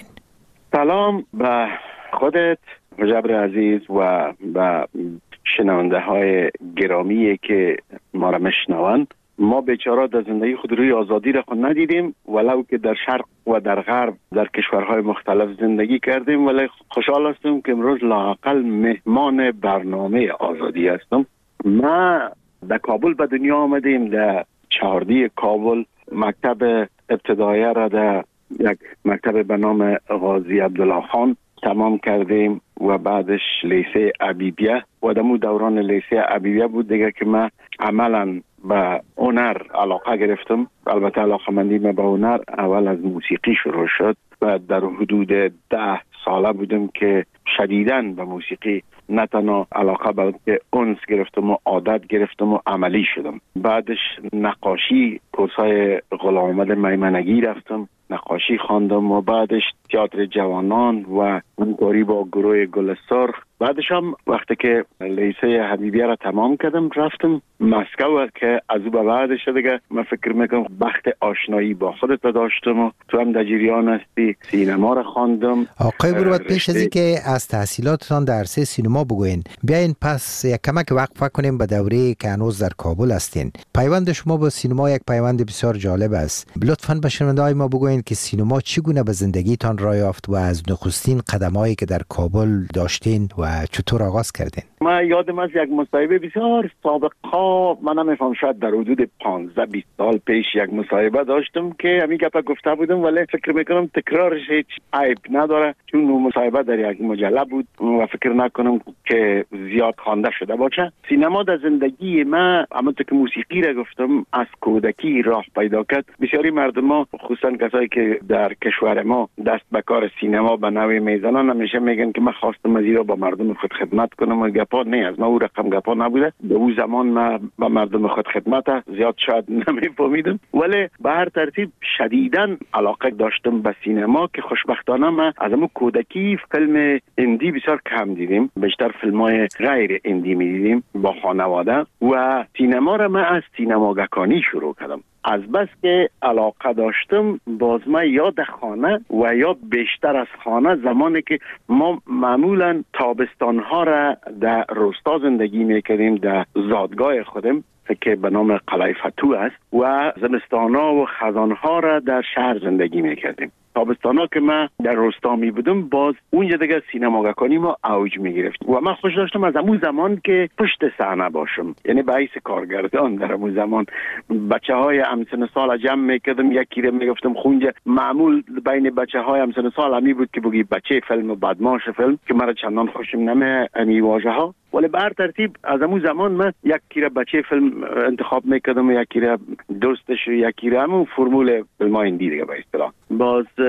سلام به خودت مجبر عزیز و به شنونده های گرامی که ما را میشنوند. ما بیچاره در زندگی خود روی آزادی را خود ندیدیم، ولو که در شرق و در غرب در کشورهای مختلف زندگی کردیم، ولی خوشحال هستم که امروز لااقل مهمان برنامه آزادی هستم. ما در کابل به دنیا آمدیم، در چهاردی کابل مکتب ابتدایی را در یک مکتب به نام غازی عبدالله خان تمام کردیم و بعدش لیسه عبیبیه و دمو دوران لیسه عبیبیه بود دیگه که من عملا به هنر علاقه گرفتم. البته علاقه مندی من به هنر اول از موسیقی شروع شد و در حدود ده ساله بودم که شدیداً به موسیقی نه تنها علاقه بلکه انس گرفتم و عادت گرفتم و عملی شدم. بعدش نقاشی، کورسای غلام محمد میمنگی رفتم، نقاشی خواندم و بعدش تئاتر جوانان و همکاری با گروه گل سرخ. بعدش هم وقتی که لیسه حبیبیه را تمام کردم رفتم مسکو که از او به بعدش دیگه من فکر میکنم بخت آشنایی با خودت داشتم و تو هم در جریان هستی. سینما را خواندم. آقای مروت، پیش از اینکه از تحصیلاتتان در عرصه سینما بگوین، بیاین پس یک کمک وقفه کنیم به دوره‌ای که هنوز در کابل هستین. پیوند شما با سینما یک پیوند بسیار جالب است. لطفاً به شنونده‌های ما بگوین که سینما چگونه به زندگیتان راه یافت و از نخستین قدمایی که در کابل داشتین و چطور آغاز کردین؟ من یادم از یک مصاحبه بسیار سابقا، من نمیفهم شاید در حدود پانزده بیست سال پیش یک مصاحبه داشتم که همین گپ گفته بودم، ولی فکر میکنم تکرارش هیچ عیب نداره چون اون مصاحبه در یک مجله بود و فکر نکنم که زیاد خوانده شده باشه. سینما در زندگی من همونطور که موسیقی را گفتم از کودکی راه پیدا کرد. بسیاری مردم ها خصوصا کسایی که در کشور ما دست به کار سینما به نوعی میزنن همیشه میگن که من خواستم از ایرا با مردم خود خدمت کنم و گپا نه از ما او رقم گپا نبوده. به اون زمان من با مردم خود خدمت زیاد شاید نمیفهمیدم، ولی به هر ترتیب شدیداً علاقه داشتم به سینما که خوشبختانه من از همون کودکی فیلم هندی بسیار کم دیدیم، بیشتر فیلم‌های غیر هندی می‌دیدیم با خانواده و سینما را من از سینماگکانی شروع کردم. از بس که علاقه داشتم باز من یا در خانه و یا بیشتر از خانه، زمانی که ما معمولا تابستانها را در روستا زندگی میکردیم در زادگاه خودم که به نام قلعه فتو است و زمستانها و خزانها را در شهر زندگی میکردیم. تابستانا که من در روستا می بودم باز اونجا دیگه سینماگکانی ما اوج می گرفت و من خوش داشتم از همون زمان که پشت صحنه باشم، یعنی به حیث کارگردان در همون زمان بچه های همسن سال جمع میکردم، یکی رو میگفتم خونجا. معمول بین بچه های همسن سال همی بود که بگی بچه فیلم و بدماش فیلم که مرا چندان خوشم نمی امی واژه ها، ولی به هر ترتیب از همون زمان من یکی رو بچه فیلم انتخاب میکردم و یکی رو دوستش و یکی رو همون فرمول فیلم های هندی دیگه به اصطلاح. باز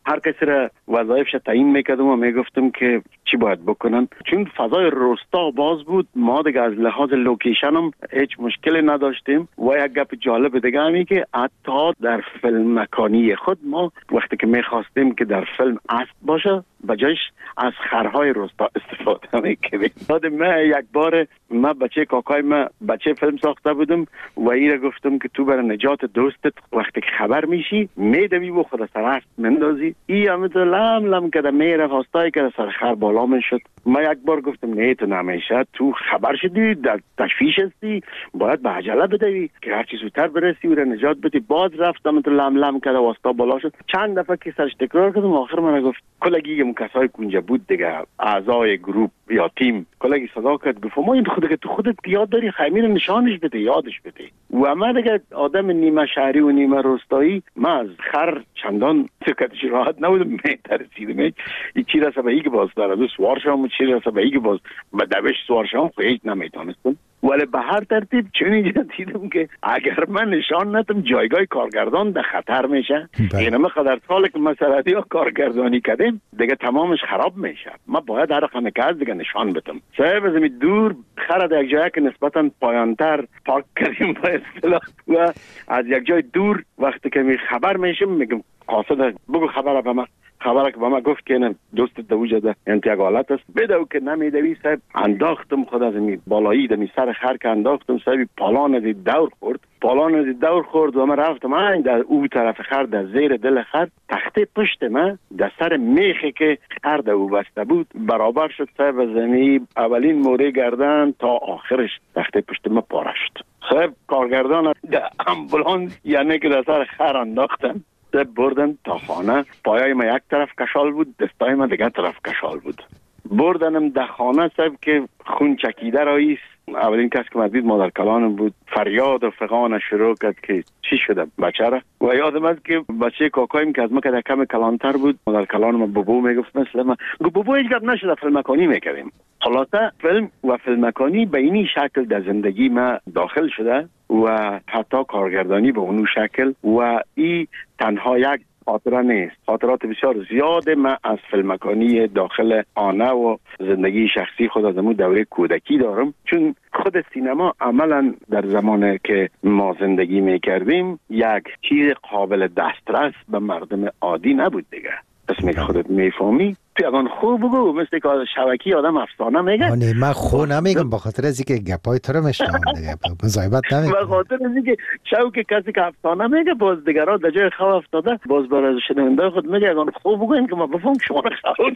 هر کسی را وظایفش تعیین میکردم و میگفتم که چی باید بکنن. چون فضای روستا باز بود، ما دیگه از لحاظ لوکیشن هم هیچ مشکلی نداشتیم. و یک گپ جالب دیگه همی که حتی در فیلم مکانی خود ما وقتی که میخواستیم که در فیلم اسب باشه بجایش از خرهای روستا استفاده میکردیم. یادم من یک بار من بچه کاکای من بچه فیلم ساخته بودم و ای را گفتم که تو برای نجات دوستت وقتی که خبر میشی میدوی و خود سر اسب مندازی. ای همه تو لم لم کده میره خواستای که سر خر بالا میشد. من یک بار گفتم نه تو نمیشه، تو خبر شدی در تشویش هستی، باید به عجله بدوی که هرچی زودتر برسی و را نجات بدی. باز رفتم تو لم لم کده واسطا بالا شد. چند دفعه که سرش تکرار کردم آخر من گفت کلگی اون کسای اونجا بود دیگه اعضای گروپ یا تیم کلگی صدا کرد گفت ما این خود که تو خودت یاد داری خیمه رو نشانش بده یادش بده. و من دیگه آدم نیمه شهری و نیمه روستایی من از خر چندان سکتش راحت نبودم، میترسیدم این چی رسه به ایگ باز داره دو سوار شام چی رسه به ایگ باز به دوش سوار شام خیلی نمیتونستم. ولی به هر ترتیب چون اینجا دیدم که اگر من نشان ندم جایگاه کارگردان در خطر میشه. اینه من قدر سال که مسئله ها کارگردانی کردیم دیگه تمامش خراب میشه. من باید هر رقم که از دیگه نشان بدم. صاحب از می دور خرد یک جایی که نسبتا پایانتر پارک کردیم با اصطلاح و از یک جای دور وقتی که می خبر میشم میگم قاصد بگو خبر به من. خبره که با ما گفت که دوست دوجه ده انتیاگ حالت است بدو که نمیدوی صاحب انداختم خود از می بالایی دمی سر خر که انداختم صاحب پالان از دور خورد پالان از دور خورد و من رفتم این در او طرف خر در زیر دل خر تخته پشت من در سر میخی که خر در او بسته بود برابر شد صاحب از زمین اولین موره گردن تا آخرش تخته پشت من پاره شد. صاحب کارگردان در امبولانس یعنی که در سر خر انداختن بردن تا خانه. پایای ما یک طرف کشال بود، دستای ما دیگه طرف کشال بود. بردنم در خانه صاحب که خون چکیده راییست. اولین کس که مدید مادر کلانم بود. فریاد و فغان شروع کرد که چی شده بچه را. و یادم است که بچه کاکایم که از ما که کم کلانتر بود مادر کلانم بابو میگفت مثل ما گفت بابو هیچ گپ نشده فیلم مکانی میکردیم. خلاصه فیلم و فیلم مکانی به اینی شکل در زندگی ما داخل شده و حتی کارگردانی به اونو شکل و این تنها یک خاطره نیست. خاطرات بسیار زیاده من از فیلمکانی داخل آنه و زندگی شخصی خود از امون دوره کودکی دارم. چون خود سینما عملا در زمانی که ما زندگی میکردیم یک چیز قابل دسترس به مردم عادی نبود دیگه. اسمی که خودت میفهمی پیغان خوب بگو مثل که شبکی آدم افسانه میگه. نه من خو نمیگم با خاطر از اینکه گپای تو رو میشنم دیگه مزایبت نمیگم. با خاطر از اینکه شوک کسی که افسانه میگه باز دیگرها در جای خو افتاده باز برای شنونده خود میگه اگه خوب بگوین که ما بفهم شما رو خو.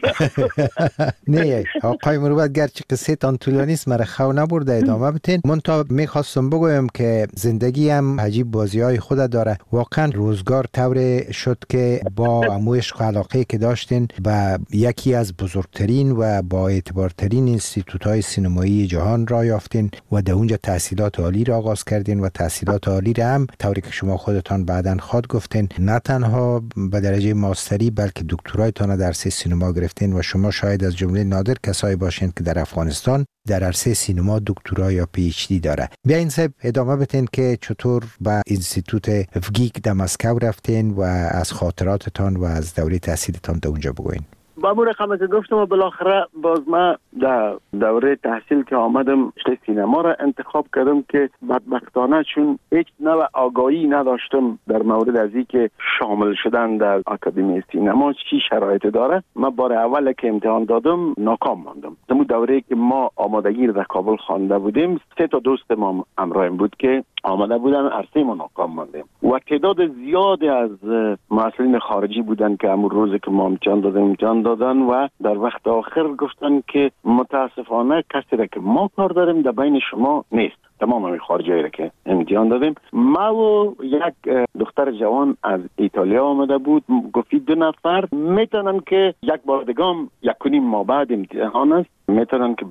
نه آقای مروت گرچه قصه تان طولانی است مرا خو نبرده ادامه بتین. من تا میخواستم بگویم که زندگی هم عجیب بازی‌های خود داره. واقعا روزگار طور شد که با عموش علاقه که داشتین و یکی از بزرگترین و با اعتبارترین انستیتوت‌های سینمایی جهان را یافتین و در اونجا تحصیلات عالی را آغاز کردین و تحصیلات عالی را هم طوری که شما خودتان بعداً خود گفتین نه تنها به درجه ماستری بلکه دکترایتان در عرصه سینما گرفتین و شما شاید از جمله نادر کسایی باشین که در افغانستان در عرصه سینما دکترا یا پی اچ دی داره. بیاین صاحب ادامه بتین که چطور به انستیتوت افگیک در مسکو رفتین و از خاطراتتان و از دوره تحصیلتان در اونجا بگوین. با مو رقم که گفتم و بالاخره باز ما در دوره تحصیل که آمدم رشته سینما را انتخاب کردم که بدبختانه چون هیچ نوع آگاهی نداشتم در مورد از این که شامل شدن در آکادمی سینما چی شرایط داره. من بار اول که امتحان دادم ناکام ماندم. در دوره که ما آمادگی در کابل خوانده بودیم سه تا دوست ما همراهیم بود که آماده بودن عرصه ما ناکام ماندیم و تعداد زیادی از مسئولین خارجی بودن که همون روزی که ما امتحان دادیم امتحان دادن و در وقت آخر گفتن که متاسفانه کسی را که ما کار داریم در بین شما نیست. تمام همین خارجی را که امتحان دادیم. ما و یک دختر جوان از ایتالیا آمده بود گفتی دو نفر میتونن که یک بار دگام یک کنیم ما بعد امتحان است میتونن که باز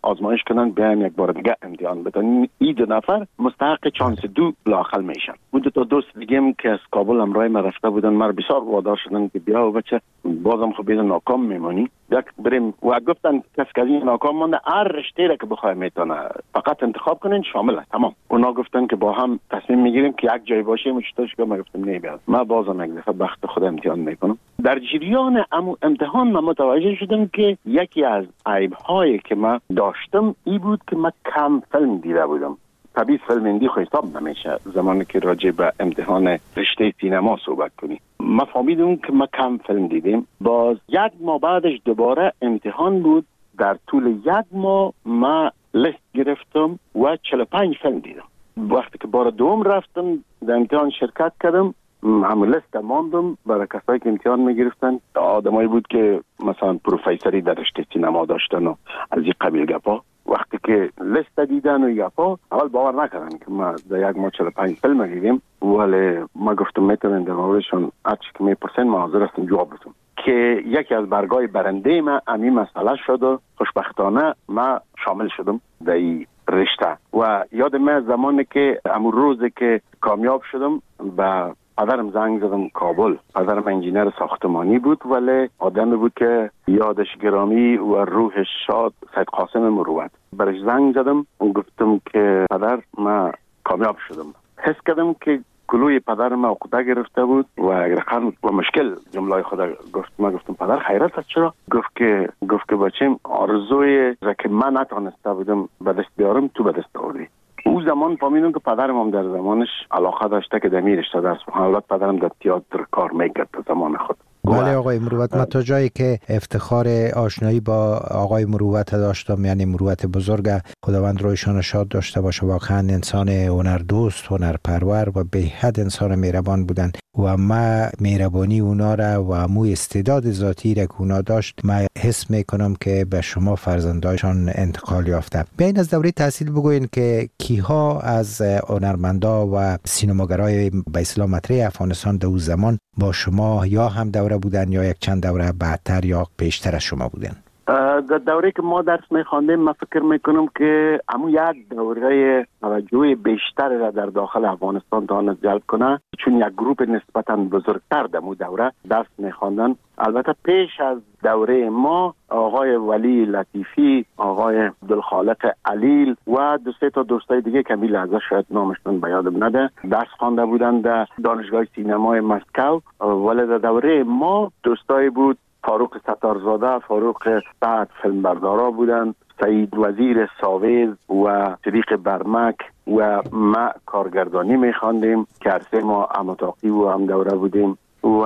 آزمایش کنن بیان یک بار دیگه امتحان بدن. این دو نفر مستحق چانس دو لااقل میشن. اون دو تا دوست دیگه هم که از کابل همراه ما رفته بودن ما بسیار وادار شدن که بیا و بچه بازم خب بیاد ناکام میمونی یک بریم و گفتن کسی که این ناکام مونده هر رشته را که بخوای میتونه فقط انتخاب کنین شامل است. تمام. اونا گفتن که با هم تصمیم میگیریم که یک جای باشیم. چطورش که ما گفتم نه بیاد ما بازم یک دفعه بخت خود امتحان میکنم. در جریان امتحان ما متوجه شدم که یکی از عیب‌هایی که ما داشتم این بود که ما کم فیلم دیده بودم. طبیعی فیلم هندی خو حساب نمیشه زمانی که راجع به امتحان رشته سینما صحبت کنی. ما فهمیدم که ما کم فیلم دیدیم. باز یک ماه بعدش دوباره امتحان بود. در طول یک ماه ما لیست گرفتم و چهل و پنج فیلم دیدم. وقتی که بار دوم رفتم در امتحان شرکت کردم همون لیست ماندم برای کسایی که امتحان میگرفتن. آدمایی بود که مثلا پروفیسوری در رشته سینما داشتن و از این قبیل گپا. وقتی که لیست دیدن و گپا اول باور نکردن که ما در یک ماه چهل و پنج فیلم دیدیم. ولی ما گفتم میتونن در موردشون هرچی که میپرسن ما حاضر هستم جواب بدم. که یکی از برگای برنده ما همین مسئله شد و خوشبختانه ما شامل شدم در این رشته. و یاد من زمانی که امون روزی که کامیاب شدم با پدرم زنگ زدم کابل. پدرم انجینر ساختمانی بود ولی آدمی بود که یادش گرامی و روحش شاد سید قاسم مروت. برش زنگ زدم و گفتم که پدر ما کامیاب شدم. حس کردم که کلوی پدرم عقده گرفته بود و رقم و مشکل جمله خدا گفت. ما گفتم پدر خیرت است چرا؟ گفت که گفت که بچم آرزوی را که من نتونسته بودم به دست بیارم تو به دست آوردی. او زمان فهمیدم که پدرم هم در زمانش علاقه داشته که دمی رشته درس بخونه. البته پدرم در تئاتر کار میکرد در زمان خود. بله آقای مروت، ما تا جایی که افتخار آشنایی با آقای مروت داشتم، یعنی مروت بزرگ، خداوند رویشان شاد داشته باشه، واقعا انسان هنردوست، هنرپرور و به حد انسان مهربان بودن و ما مهربانی اونا را و مو استعداد ذاتی را که اونا داشت ما حس میکنم که به شما فرزندایشان انتقال یافته. بیاین از دوره تحصیل بگوین که کیها از هنرمندا و سینماگرای به اصطلاح مطرح افغانستان در اون زمان با شما یا هم دوره بودن یا یک چند دوره بعدتر یا پیشتر از شما بودن؟ در دوره که ما درس میخواندیم من فکر میکنم که همون یک دوره توجه بیشتر را در داخل افغانستان تانست جلب کنه، چون یک گروپ نسبتا بزرگتر در مو دوره درس میخواندن. البته پیش از دوره ما آقای ولی لطیفی، آقای عبدالخالق علیل و دو سه تا دوستای دیگه که می لحظه شاید نامشون به یادم نده درس خوانده بودن در دانشگاه سینمای مسکو. ولی در دوره ما دوستای بود فاروق ستارزاده، فاروق سعد فیلمبردارا بودن، سعید وزیر ساویز و صدیق برمک و ما کارگردانی میخواندیم که عرصه ما اماتاقی و هم دوره بودیم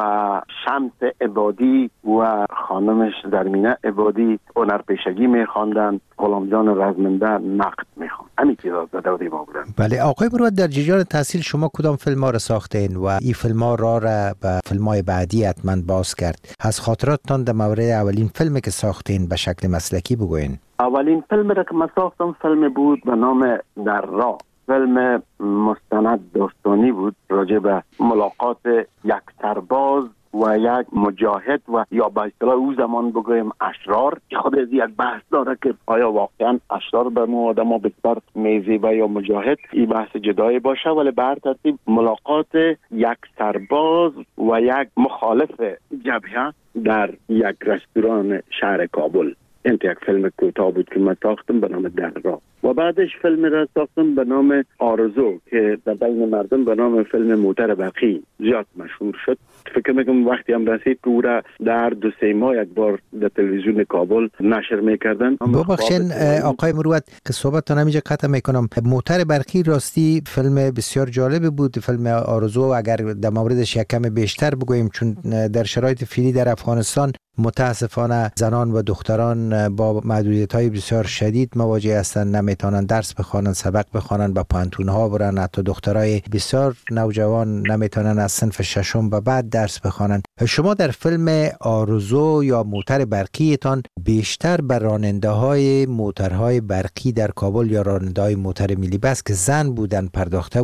و شمس عبادی و خانمش درمینه عبادی هنرپیشگی میخواندن، غلام جان رزمنده نقد میخواند. همین چیزا در دوره ما بودن. بله آقای مروت، در جریان تحصیل شما کدام فیلم ها را ساختین و این فیلم ها را را به فیلم های بعدی حتما باز کرد؟ از خاطراتتان در مورد اولین فیلمی که ساختین به شکل مسلکی بگوین. اولین فیلم را که من ساختم فیلم بود به نام در راه. فیلم مستند داستانی بود راجع به ملاقات یک سرباز و یک مجاهد و یا به اصطلاح او زمان بگویم اشرار. خود از یک بحث داره که آیا واقعا اشرار به ما آدم ها بسیار میزیبه یا مجاهد، این بحث جدایی باشه. ولی به هر ترتیب ملاقات یک سرباز و یک مخالف جبهه در یک رستوران شهر کابل. این یک فیلم کوتاه بود که من ساختم به نام در راه و بعدش فیلم را ساختم به نام آرزو که در بین مردم به نام فیلم موتر برقی زیاد مشهور شد. فکر میکنم وقتی هم رسید که او را در دو سه ماه یک بار در تلویزیون کابل نشر میکردن. ببخشین آقای مروت که صحبتتان همینجا قطع میکنم. موتر برقی راستی فیلم بسیار جالب بود. فیلم آرزو اگر در موردش یک کم بیشتر بگوییم، چون در شرایط فعلی در افغانستان متاسفانه زنان و دختران با محدودیت‌های بسیار شدید مواجه هستند، نمیتونن درس بخوانن، سبق بخوانن، با پانتون‌ها برن. حتی دخترای بسیار نوجوان نمیتونن از صنف ششم به بعد درس بخوانن. شما در فیلم آرزو یا موتر برقیتان بیشتر بر راننده‌های موترهای برقی در کابل یا راننده‌های موتر ملی بس که زن بودن پرداخته بودین.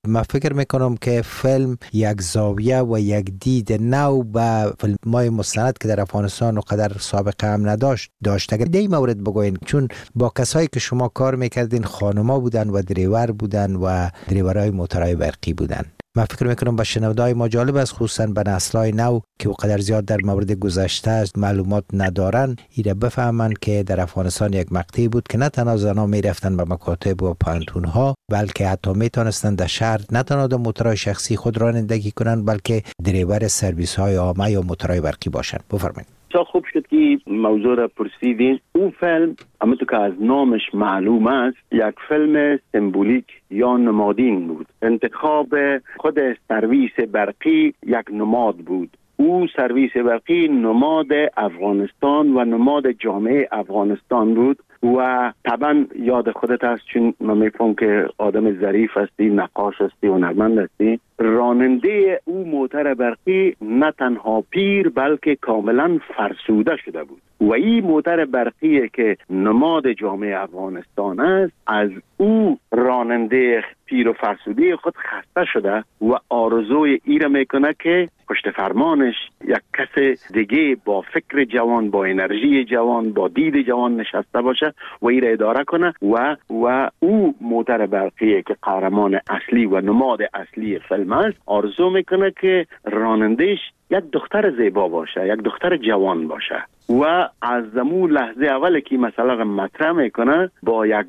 من فکر میکنم که فیلم یک زاویه و یک دید نو به فیلم‌های مستند که در افغانستان و قدر سابقه هم نداشت داشت. اگر در این مورد بگوین، چون با کسایی که شما کار میکردین خانوما بودن و دریور بودن و دریورهای موترهای برقی بودن، من فکر میکنم به شنونده‌های ما جالب است، خصوصا به نسل‌های نو که وقدر زیاد در مورد گذشته معلومات ندارن، ایره بفهمن که در افغانستان یک مقطعی بود که نه تنها زنان میرفتن به مکاتب و پانتون‌ها، بلکه حتی میتونستن در شهر نه تنها در موترهای شخصی خود رانندگی کنن، بلکه دریور سرویس‌های عامه یا موترهای برقی باشن. بفرمایید. بسیار خوب شد که موضوع را پرسیدین. اون فیلم همونطور که از نامش معلوم است یک فیلم سمبولیک یا نمادین بود. انتخاب خود سرویس برقی یک نماد بود. او سرویس برقی نماد افغانستان و نماد جامعه افغانستان بود و طبعا یاد خودت هست، چون من میفهم که آدم ظریف هستی، نقاش هستی، هنرمند هستی. راننده او موتر برقی نه تنها پیر بلکه کاملا فرسوده شده بود و این موتر برقی که نماد جامعه افغانستان است، از او راننده پیر و فرسوده خود خسته شده و آرزوی ای را میکنه که پشت فرمانش یک کس دیگه با فکر جوان، با انرژی جوان، با دید جوان نشسته باشه و ای را اداره کنه و و او موتر برقی که قهرمان اصلی و نماد اصلی فیلم است، آرزو میکنه که رانندهش یک دختر زیبا باشه، یک دختر جوان باشه و از زمون لحظه اول که مثلا مطرح میکنه با یک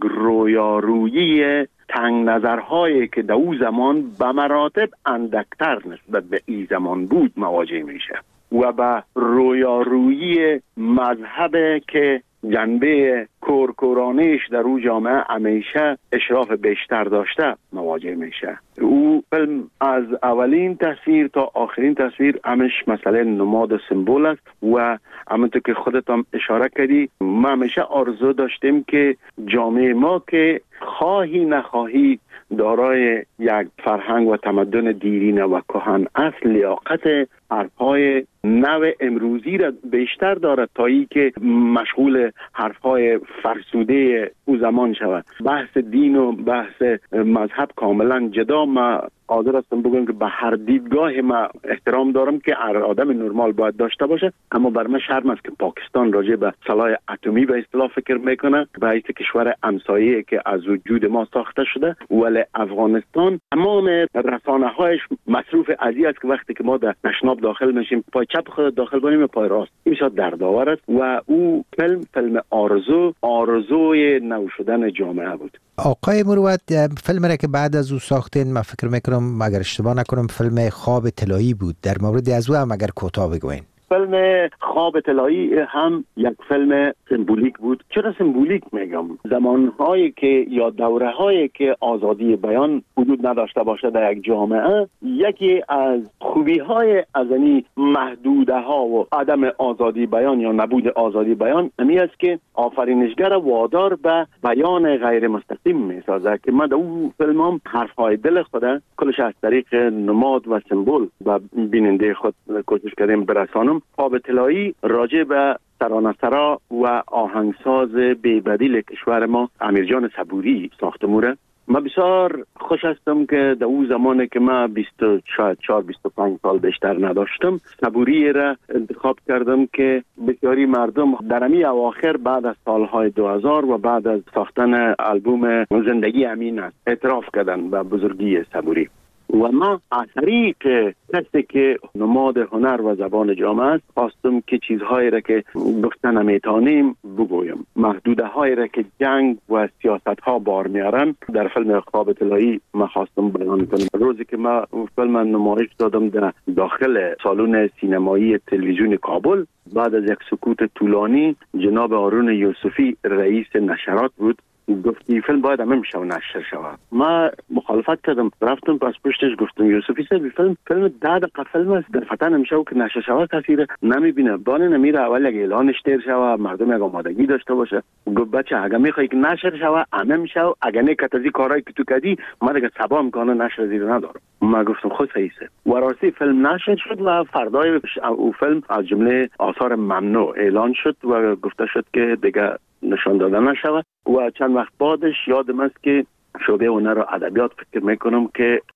رویارویی تنگ نظرهایی که در او زمان به مراتب اندکتر نسبت به این زمان بود مواجه میشه و به رویارویی مذهب که جنبه کورکورانیش در او جامعه همیشه اشراف بیشتر داشته مواجه میشه. او فیلم از اولین تصویر تا آخرین تصویر همش مسئله نماد و سمبول است و همونطور که خودت هم اشاره کردی، ما همیشه آرزو داشتیم که جامعه ما که خواهی نخواهی دارای یک فرهنگ و تمدن دیرینه و کهن اصل، لیاقت حرفهای نو امروزی را بیشتر دارد تا ای که مشغول حرفهای فرسوده او زمان شود. بحث دین و بحث مذهب کاملا جدا. ما قادر هستم بگم که به هر دیدگاه ما احترام دارم که هر آدم نرمال باید داشته باشه، اما بر من شرم است که پاکستان راجع به سلاح اتمی به اصطلاح فکر میکنه، به حیث کشور همسایه که از وجود ما ساخته شده، ولی افغانستان تمام رسانه هایش مصروف ازی است که وقتی که ما در تشناب داخل میشیم پای چپ خود داخل کنیم پای راست، این بسیار دردآور است و او فیلم فیلم آرزو آرزوی نو شدن جامعه بود. آقای مروت، فیلم را که بعد از او ساختین، من فکر میکنم اگر اشتباه نکنم فیلم خواب طلایی بود، در مورد از او هم اگر کوتاه بگوین. فیلم خواب طلایی هم یک فیلم سمبولیک بود. چرا سمبولیک میگم؟ زمانهایی که یا دورهایی که آزادی بیان وجود نداشته باشه در یک جامعه، یکی از خوبی های از این محدوده ها و عدم آزادی بیان یا نبود آزادی بیان امی است که آفرینشگر وادار به بیان غیر مستقیم میسازه که من در اون فیلم هم حرفهای دل خودم کلش از طریق نماد و سمبول و بیننده خود کوشش کردیم برسانم. خواب طلایی راجع به ترانه‌سرا و آهنگساز بی‌بدیل کشور ما امیرجان صبوری ساخته موره. من بسیار خوش هستم که در اون زمانی که من بیست و چهار بیست و پنج سال بیشتر نداشتم، صبوری را انتخاب کردم که بسیاری مردم در امی اواخر بعد از سالهای دو هزار و بعد از ساختن آلبوم زندگی امین است اعتراف کردن به بزرگی صبوری و ما از طریق کسی که نماد هنر و زبان جامعه است خواستم که چیزهایی را که گفتن نمیتانیم بگویم، محدوده هایی را که جنگ و سیاست ها بار میارن در فیلم خواب طلایی ما خواستم بیان کنم. روزی که ما فیلم نمایش دادم در داخل سالن سینمایی تلویزیون کابل، بعد از یک سکوت طولانی جناب هارون یوسفی رئیس نشرات بود گفتی فیلم باید همه میشه و نشر شود. ما مخالفت کردم، رفتم پس پشتش گفتم یوسفی صاحب فیلم فیلم ده دقیقه فیلم است، در فتن نمیشه و که نشر شود کسی نمیبینه، بانه نمیره اول یک اعلانش تیر شود مردم یک آمادگی داشته باشه. گفت بچه اگه میخوای که نشر شود همه میشه و اگه نکت از این کارهایی که تو کردی من دیگه صبا امکانه نشر زیر ندارم. ما گفتم خود صحیحه و راستی فیلم نشر شد و فردای او فیلم از جمله آثار ممنوع اعلان شد و گفته شد که دیگه نشان داده نشود و چند وقت بعدش یادم است که شعبه هنر و ادبیات فکر میکنم که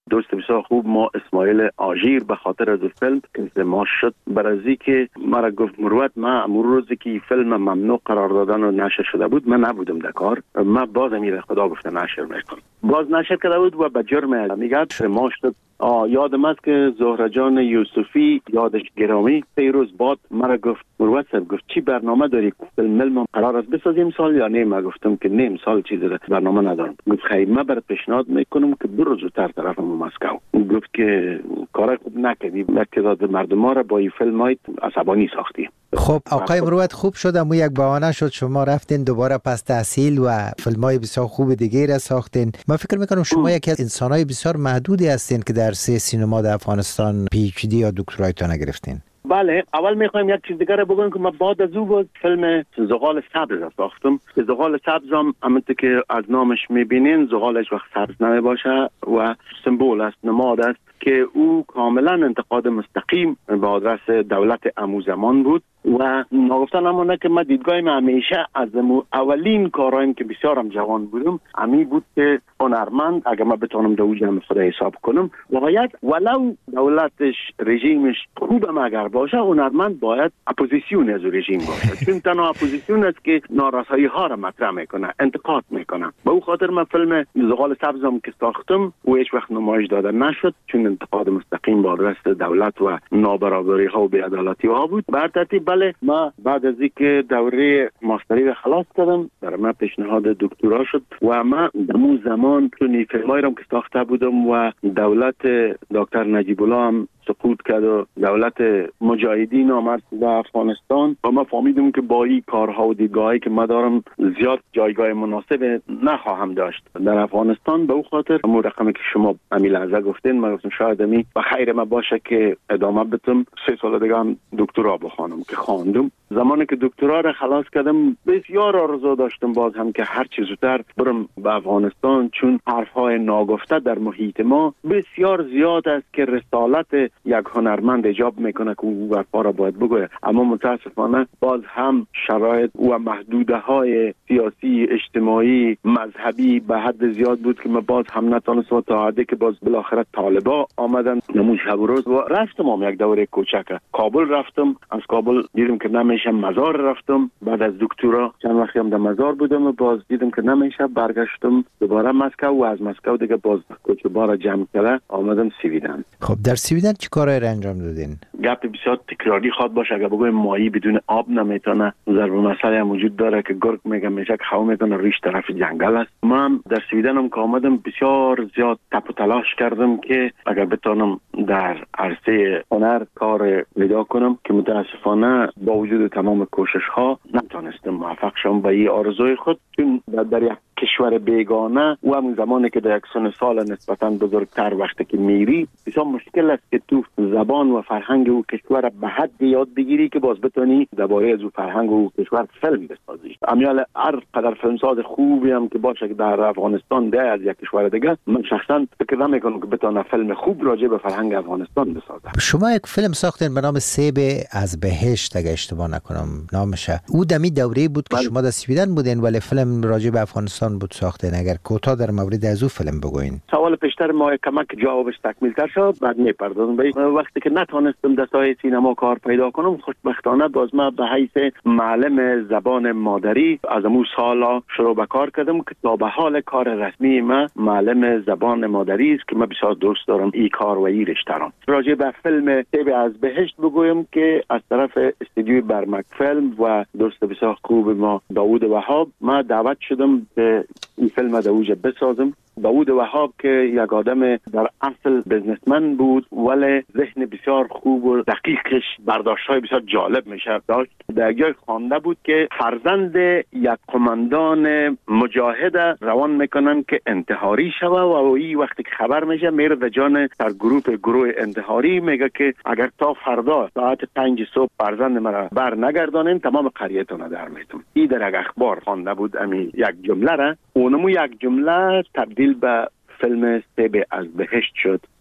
دوست بسیار خوب ما اسماعیل آژیر به خاطر از فیلم که ما شد برازی که مرا گفت مروت ما امور روزی که فیلم ممنوع قرار دادن و نشر شده بود من نبودم در کار، من باز امیر خدا گفته نشر میکنم، باز نشر کرده بود و به جرم میگه ما شد. یادم است که زهره جان یوسفی یادش گرامی سه روز بعد مرا گفت مروت صاحب گفت چی برنامه داری فیلم ما قرار است بسازیم سال یا نه؟ من گفتم که نیم سال چیزی برنامه ندارم. گفت خیر من برات پیشنهاد میکنم که برو زودتر طرف مسکو. گفت که کار خوب نکردی، تعداد مردم ما را با این فیلم های عصبانی ساختی. خب آقای مروت خوب شد اما یک بهانه شد شما رفتین دوباره پس تحصیل و فیلم‌های بسیار خوب دیگه را ساختین. من فکر میکنم شما یکی از انسان‌های بسیار محدودی هستین که در سه سینما در افغانستان پی اچ دی یا دکترایتون گرفتین. بله، اول میخوایم یک چیز دیگه رو بگم که من بعد از او بود فیلم زغال سبز را ساختم. زغال سبز هم همونطور که از نامش میبینین زغالش وقت سبز نمی باشه و سمبول است، نماد است که او کاملا انتقاد مستقیم به آدرس دولت اموزمان بود و نگفتن همونه که من دیدگاهیم همیشه از اولین کارهایم که بسیارم جوان بودم امی بود که هنرمند اگر من بتونم در جمع خدا حساب کنم باید ولو دولتش رژیمش خوبم اگر باشه هنرمند باید اپوزیسیون از رژیم باشه، چون تنها اپوزیسیون است که نارسایی ها را مطرح میکنه، انتقاد میکنه. به او خاطر من فیلم زغال سبزم که ساختم و هیچ وقت نمایش داده نشد چون انتقاد مستقیم با آدرس دولت و نابرابری ها و بی‌عدالتی ها بود. بر ترتیب بله ما بعد از اینکه دوره ماستری را خلاص کردم در من پیشنهاد دکترا شد و ما در اون زمان چون فیلمایی را که ساخته بودم و دولت دکتر نجیب الله هم سقوط کرد و دولت مجاهدین آمد به افغانستان و ما فهمیدیم که با این کارها و دیدگاهی که ما دارم زیاد جایگاه مناسب نخواهم داشت در افغانستان. به او خاطر همون رقمی که شما امی لحظه گفتین من گفتم شاید امی و خیر ما باشه که ادامه بدم سه سال دیگه هم دکترا بخوانم که خواندم. زمانی که دکترا را خلاص کردم بسیار آرزو داشتم باز هم که هر چیز زودتر برم به افغانستان چون حرفهای ناگفته در محیط ما بسیار زیاد است که رسالت یک هنرمند ایجاب میکنه که او حرفا را باید بگوید، اما متاسفانه باز هم شرایط و محدوده های سیاسی اجتماعی مذهبی به حد زیاد بود که من باز هم نتونستم تا حدی که باز بالاخره طالبا آمدن نمون شب و روز و رفتم هم یک دوره کوچک کابل رفتم. از کابل دیدم که نمیشه مزار رفتم. بعد از دکترا چند وقتی هم در مزار بودم و باز دیدم که نمیشه برگشتم دوباره مسکو و از مسکو دیگه باز کوچه بارا جمع کرده آمدم سویدن. خب در سویدن چی کارایی را انجام دادین؟ گپ بسیار تکراری خواد باشه اگر بگویم ماهی بدون آب نمیتونه. ضرب مسئله هم وجود داره که گرگ میگه میشه که خو میکنه ریش طرف جنگل است. من در سویدن هم که آمدم بسیار زیاد تپ و تلاش کردم که اگر بتونم در عرصه هنر کار پیدا کنم که متاسفانه با وجود تمام کوشش ها نتونستم موفق شم به این آرزوی خود چون در یک کشور بیگانه و همون زمانی که در یک سن سال نسبتاً بزرگتر وقتی که میری بسیار مشکل است که تو زبان و فرهنگ او کشور به حد یاد بگیری که باز بتونی درباره از او فرهنگ و کشور فیلم بسازی. امیال هر قدر فیلمساز خوبی هم که باشه که در افغانستان ده از یک کشور دیگه من شخصا فکر نمیکنم که بتونه فیلم خوب راجع به فرهنگ افغانستان بسازه. شما یک فیلم ساختین به نام سیب از بهشت اگه اشتباه نکنم نامشه. او دمی دوره بود که شما در سویدن بودین ولی فیلم راجع به افغانستان بود ساختین. اگر کوتاه در مورد از او فیلم بگوین. سوال پیشتر ما کمک جوابش تکمیل تر شد بعد میپردازم به وقتی که نتونستم در ساحه سینما کار پیدا کنم خوشبختانه باز ما به حیث معلم زبان مادری از امو سالا شروع به کار کردم که تا به حال کار رسمی ما معلم زبان مادری است که من بسیار دوست دارم این کار و این رشته را. راجع به فیلم سیب از بهشت بگویم که از طرف استودیوی برمک فیلم و دوست بسیار خوب ما داوود وهاب ما دعوت شدم که این فیلم در اوج بسازم. داوود وهاب که یک آدم در اصل بزنسمن بود ولی ذهن بسیار خوب و دقیقش برداشت‌های بسیار جالب میشه داشت. در جای خوانده بود که فرزند یک قماندان مجاهد روان میکنن که انتحاری شوه و این وقتی که خبر میشه میره در جان در گروه گروه انتحاری میگه که اگر تا فردا ساعت پنج صبح فرزند مرا بر نگردانین تمام قریتون در میتون. این در یک اخبار خوانده بود امی یک جمله را اونمو یک جمله تبدیل به فیلم سیب از بهشت شد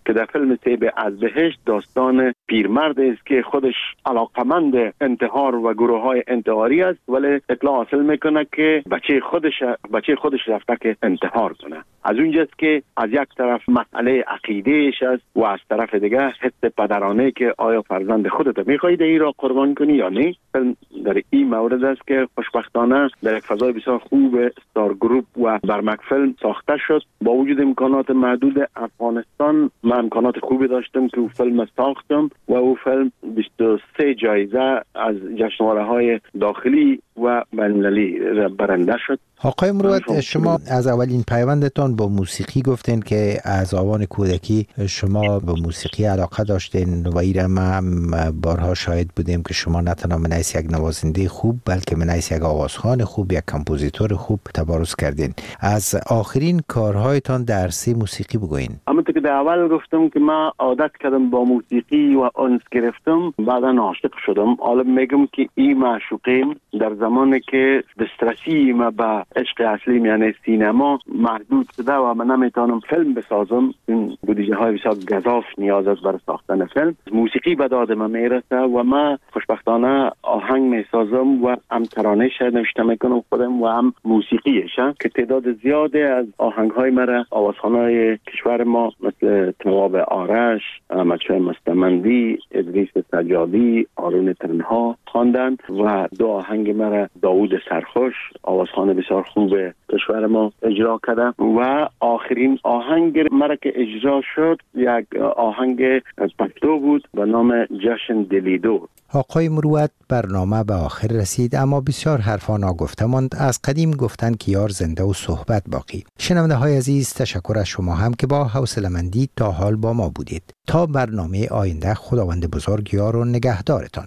که در فیلم سیب از بهشت داستان پیرمرد است که خودش علاقمند انتحار و گروه های انتحاری است، ولی اطلاع حاصل میکنه که بچه خودش بچه خودش رفته که انتحار کنه. از اونجاست که از یک طرف مسئله عقیدهش است و از طرف دیگه حس پدرانه که آیا فرزند خودت میخواهی این را قربان کنی یا نه. در این مورد است که خوشبختانه در یک فضای بسیار خوب ستار گروپ و برمک فیلم ساخته شد. با وجود امکانات محدود افغانستان من امکانات خوبی داشتم که او فیلم ساختم و او فیلم بیست و سه جایزه از جشنواره های داخلی و بین‌المللی برنده شد. آقای مروت، شما از اولین پیوندتان با موسیقی گفتین که از آوان کودکی شما به موسیقی علاقه داشتین و ایره ما هم بارها شاهد بودیم که شما نه تنها منیس یک نوازنده خوب بلکه منیس یک آوازخوان خوب، یک کمپوزیتور خوب تبارز کردین. از آخرین کارهایتان در عرصه موسیقی بگوین. همونطور که در اول گفتم که من عادت کردم با موسیقی و انس گرفتم، بعدا عاشق شدم. حالا میگم که این معشوقیم در زمانی که دسترسی ما به عشق اصلی یعنی سینما محدود شده و من نمیتونم فیلم بسازم، این بودجه های بسیار گزاف نیاز است برای ساختن فیلم. موسیقی به داد من میرسه و من خوشبختانه آهنگ میسازم و هم ترانه‌اش نوشته میکنم خودم و هم موسیقیش که تعداد زیاده از آهنگ های مرا آوازخوانای کشور ما مثل تواب آرش، احمدشاه مستمندی، ادریس سجادی، آرون تنها خواندند و دو آهنگ مرا داوود سرخوش آوازخوان بسیار خوب کشور ما اجرا کرده و آخرین آهنگ مرا که اجرا شد یک آهنگ پشتو بود به نام جشن دلیدو. آقای مروت، برنامه به آخر رسید اما بسیار حرفا ناگفته ماند. از قدیم گفتن که یار زنده و صحبت باقی. شنونده های عزیز، تشکر از شما هم که با حوصله‌مندی تا حال با ما بودید. تا برنامه آینده، خداوند بزرگ یار و نگهدارتان.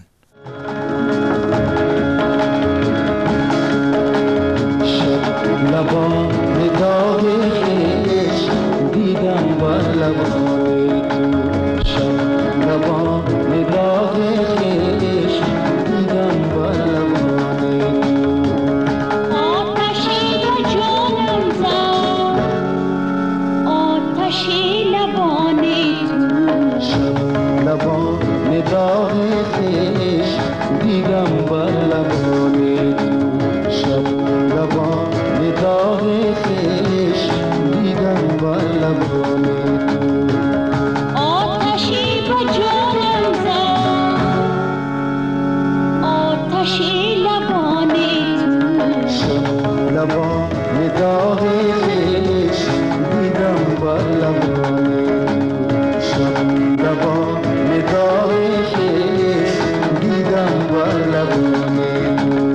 لبان نگاه خیش دیدم بر لبان تو، شب لبان نگاه خیش دیدم بر لبان تو. آتشی به جانم زد، آتشی لبان تو، شب لبان نگاه خیش دیدم بر لبان تو، شب لبان نگاه خیش دیدم بر لبان تو. آتشی به جانم زد، آتشی لبان تو، شب لبان نگاه خیش دیدم بر لبان تو، شب لبان نگاه خیش دیدم بر لبان تو.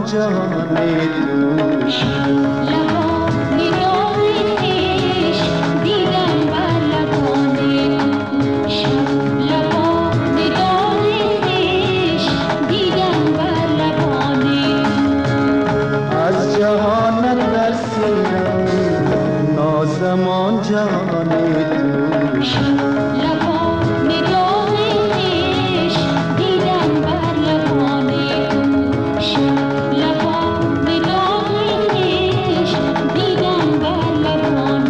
جهان دوش لبان داغ عشق دیدم بر لبان دوش لبان داغ عشق دیدم بر لبان از جهانت در سینم نازمان جهان دوش لبان داغ عشق دیدم بر لبان دوش لبان داغ عشق دیدم بر لبان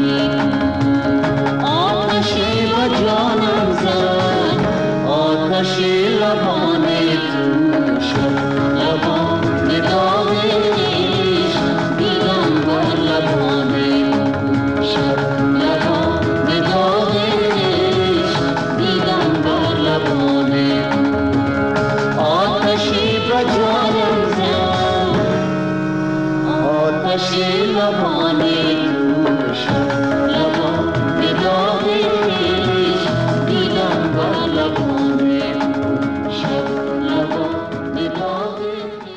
آتشی و جانم زد آتشی لبان دوش لبان داغ عشق دیدم بر لبان دوش لبان داغ عشق دیدم بر لبان آتشی به جانم زد آتشی لبان دوش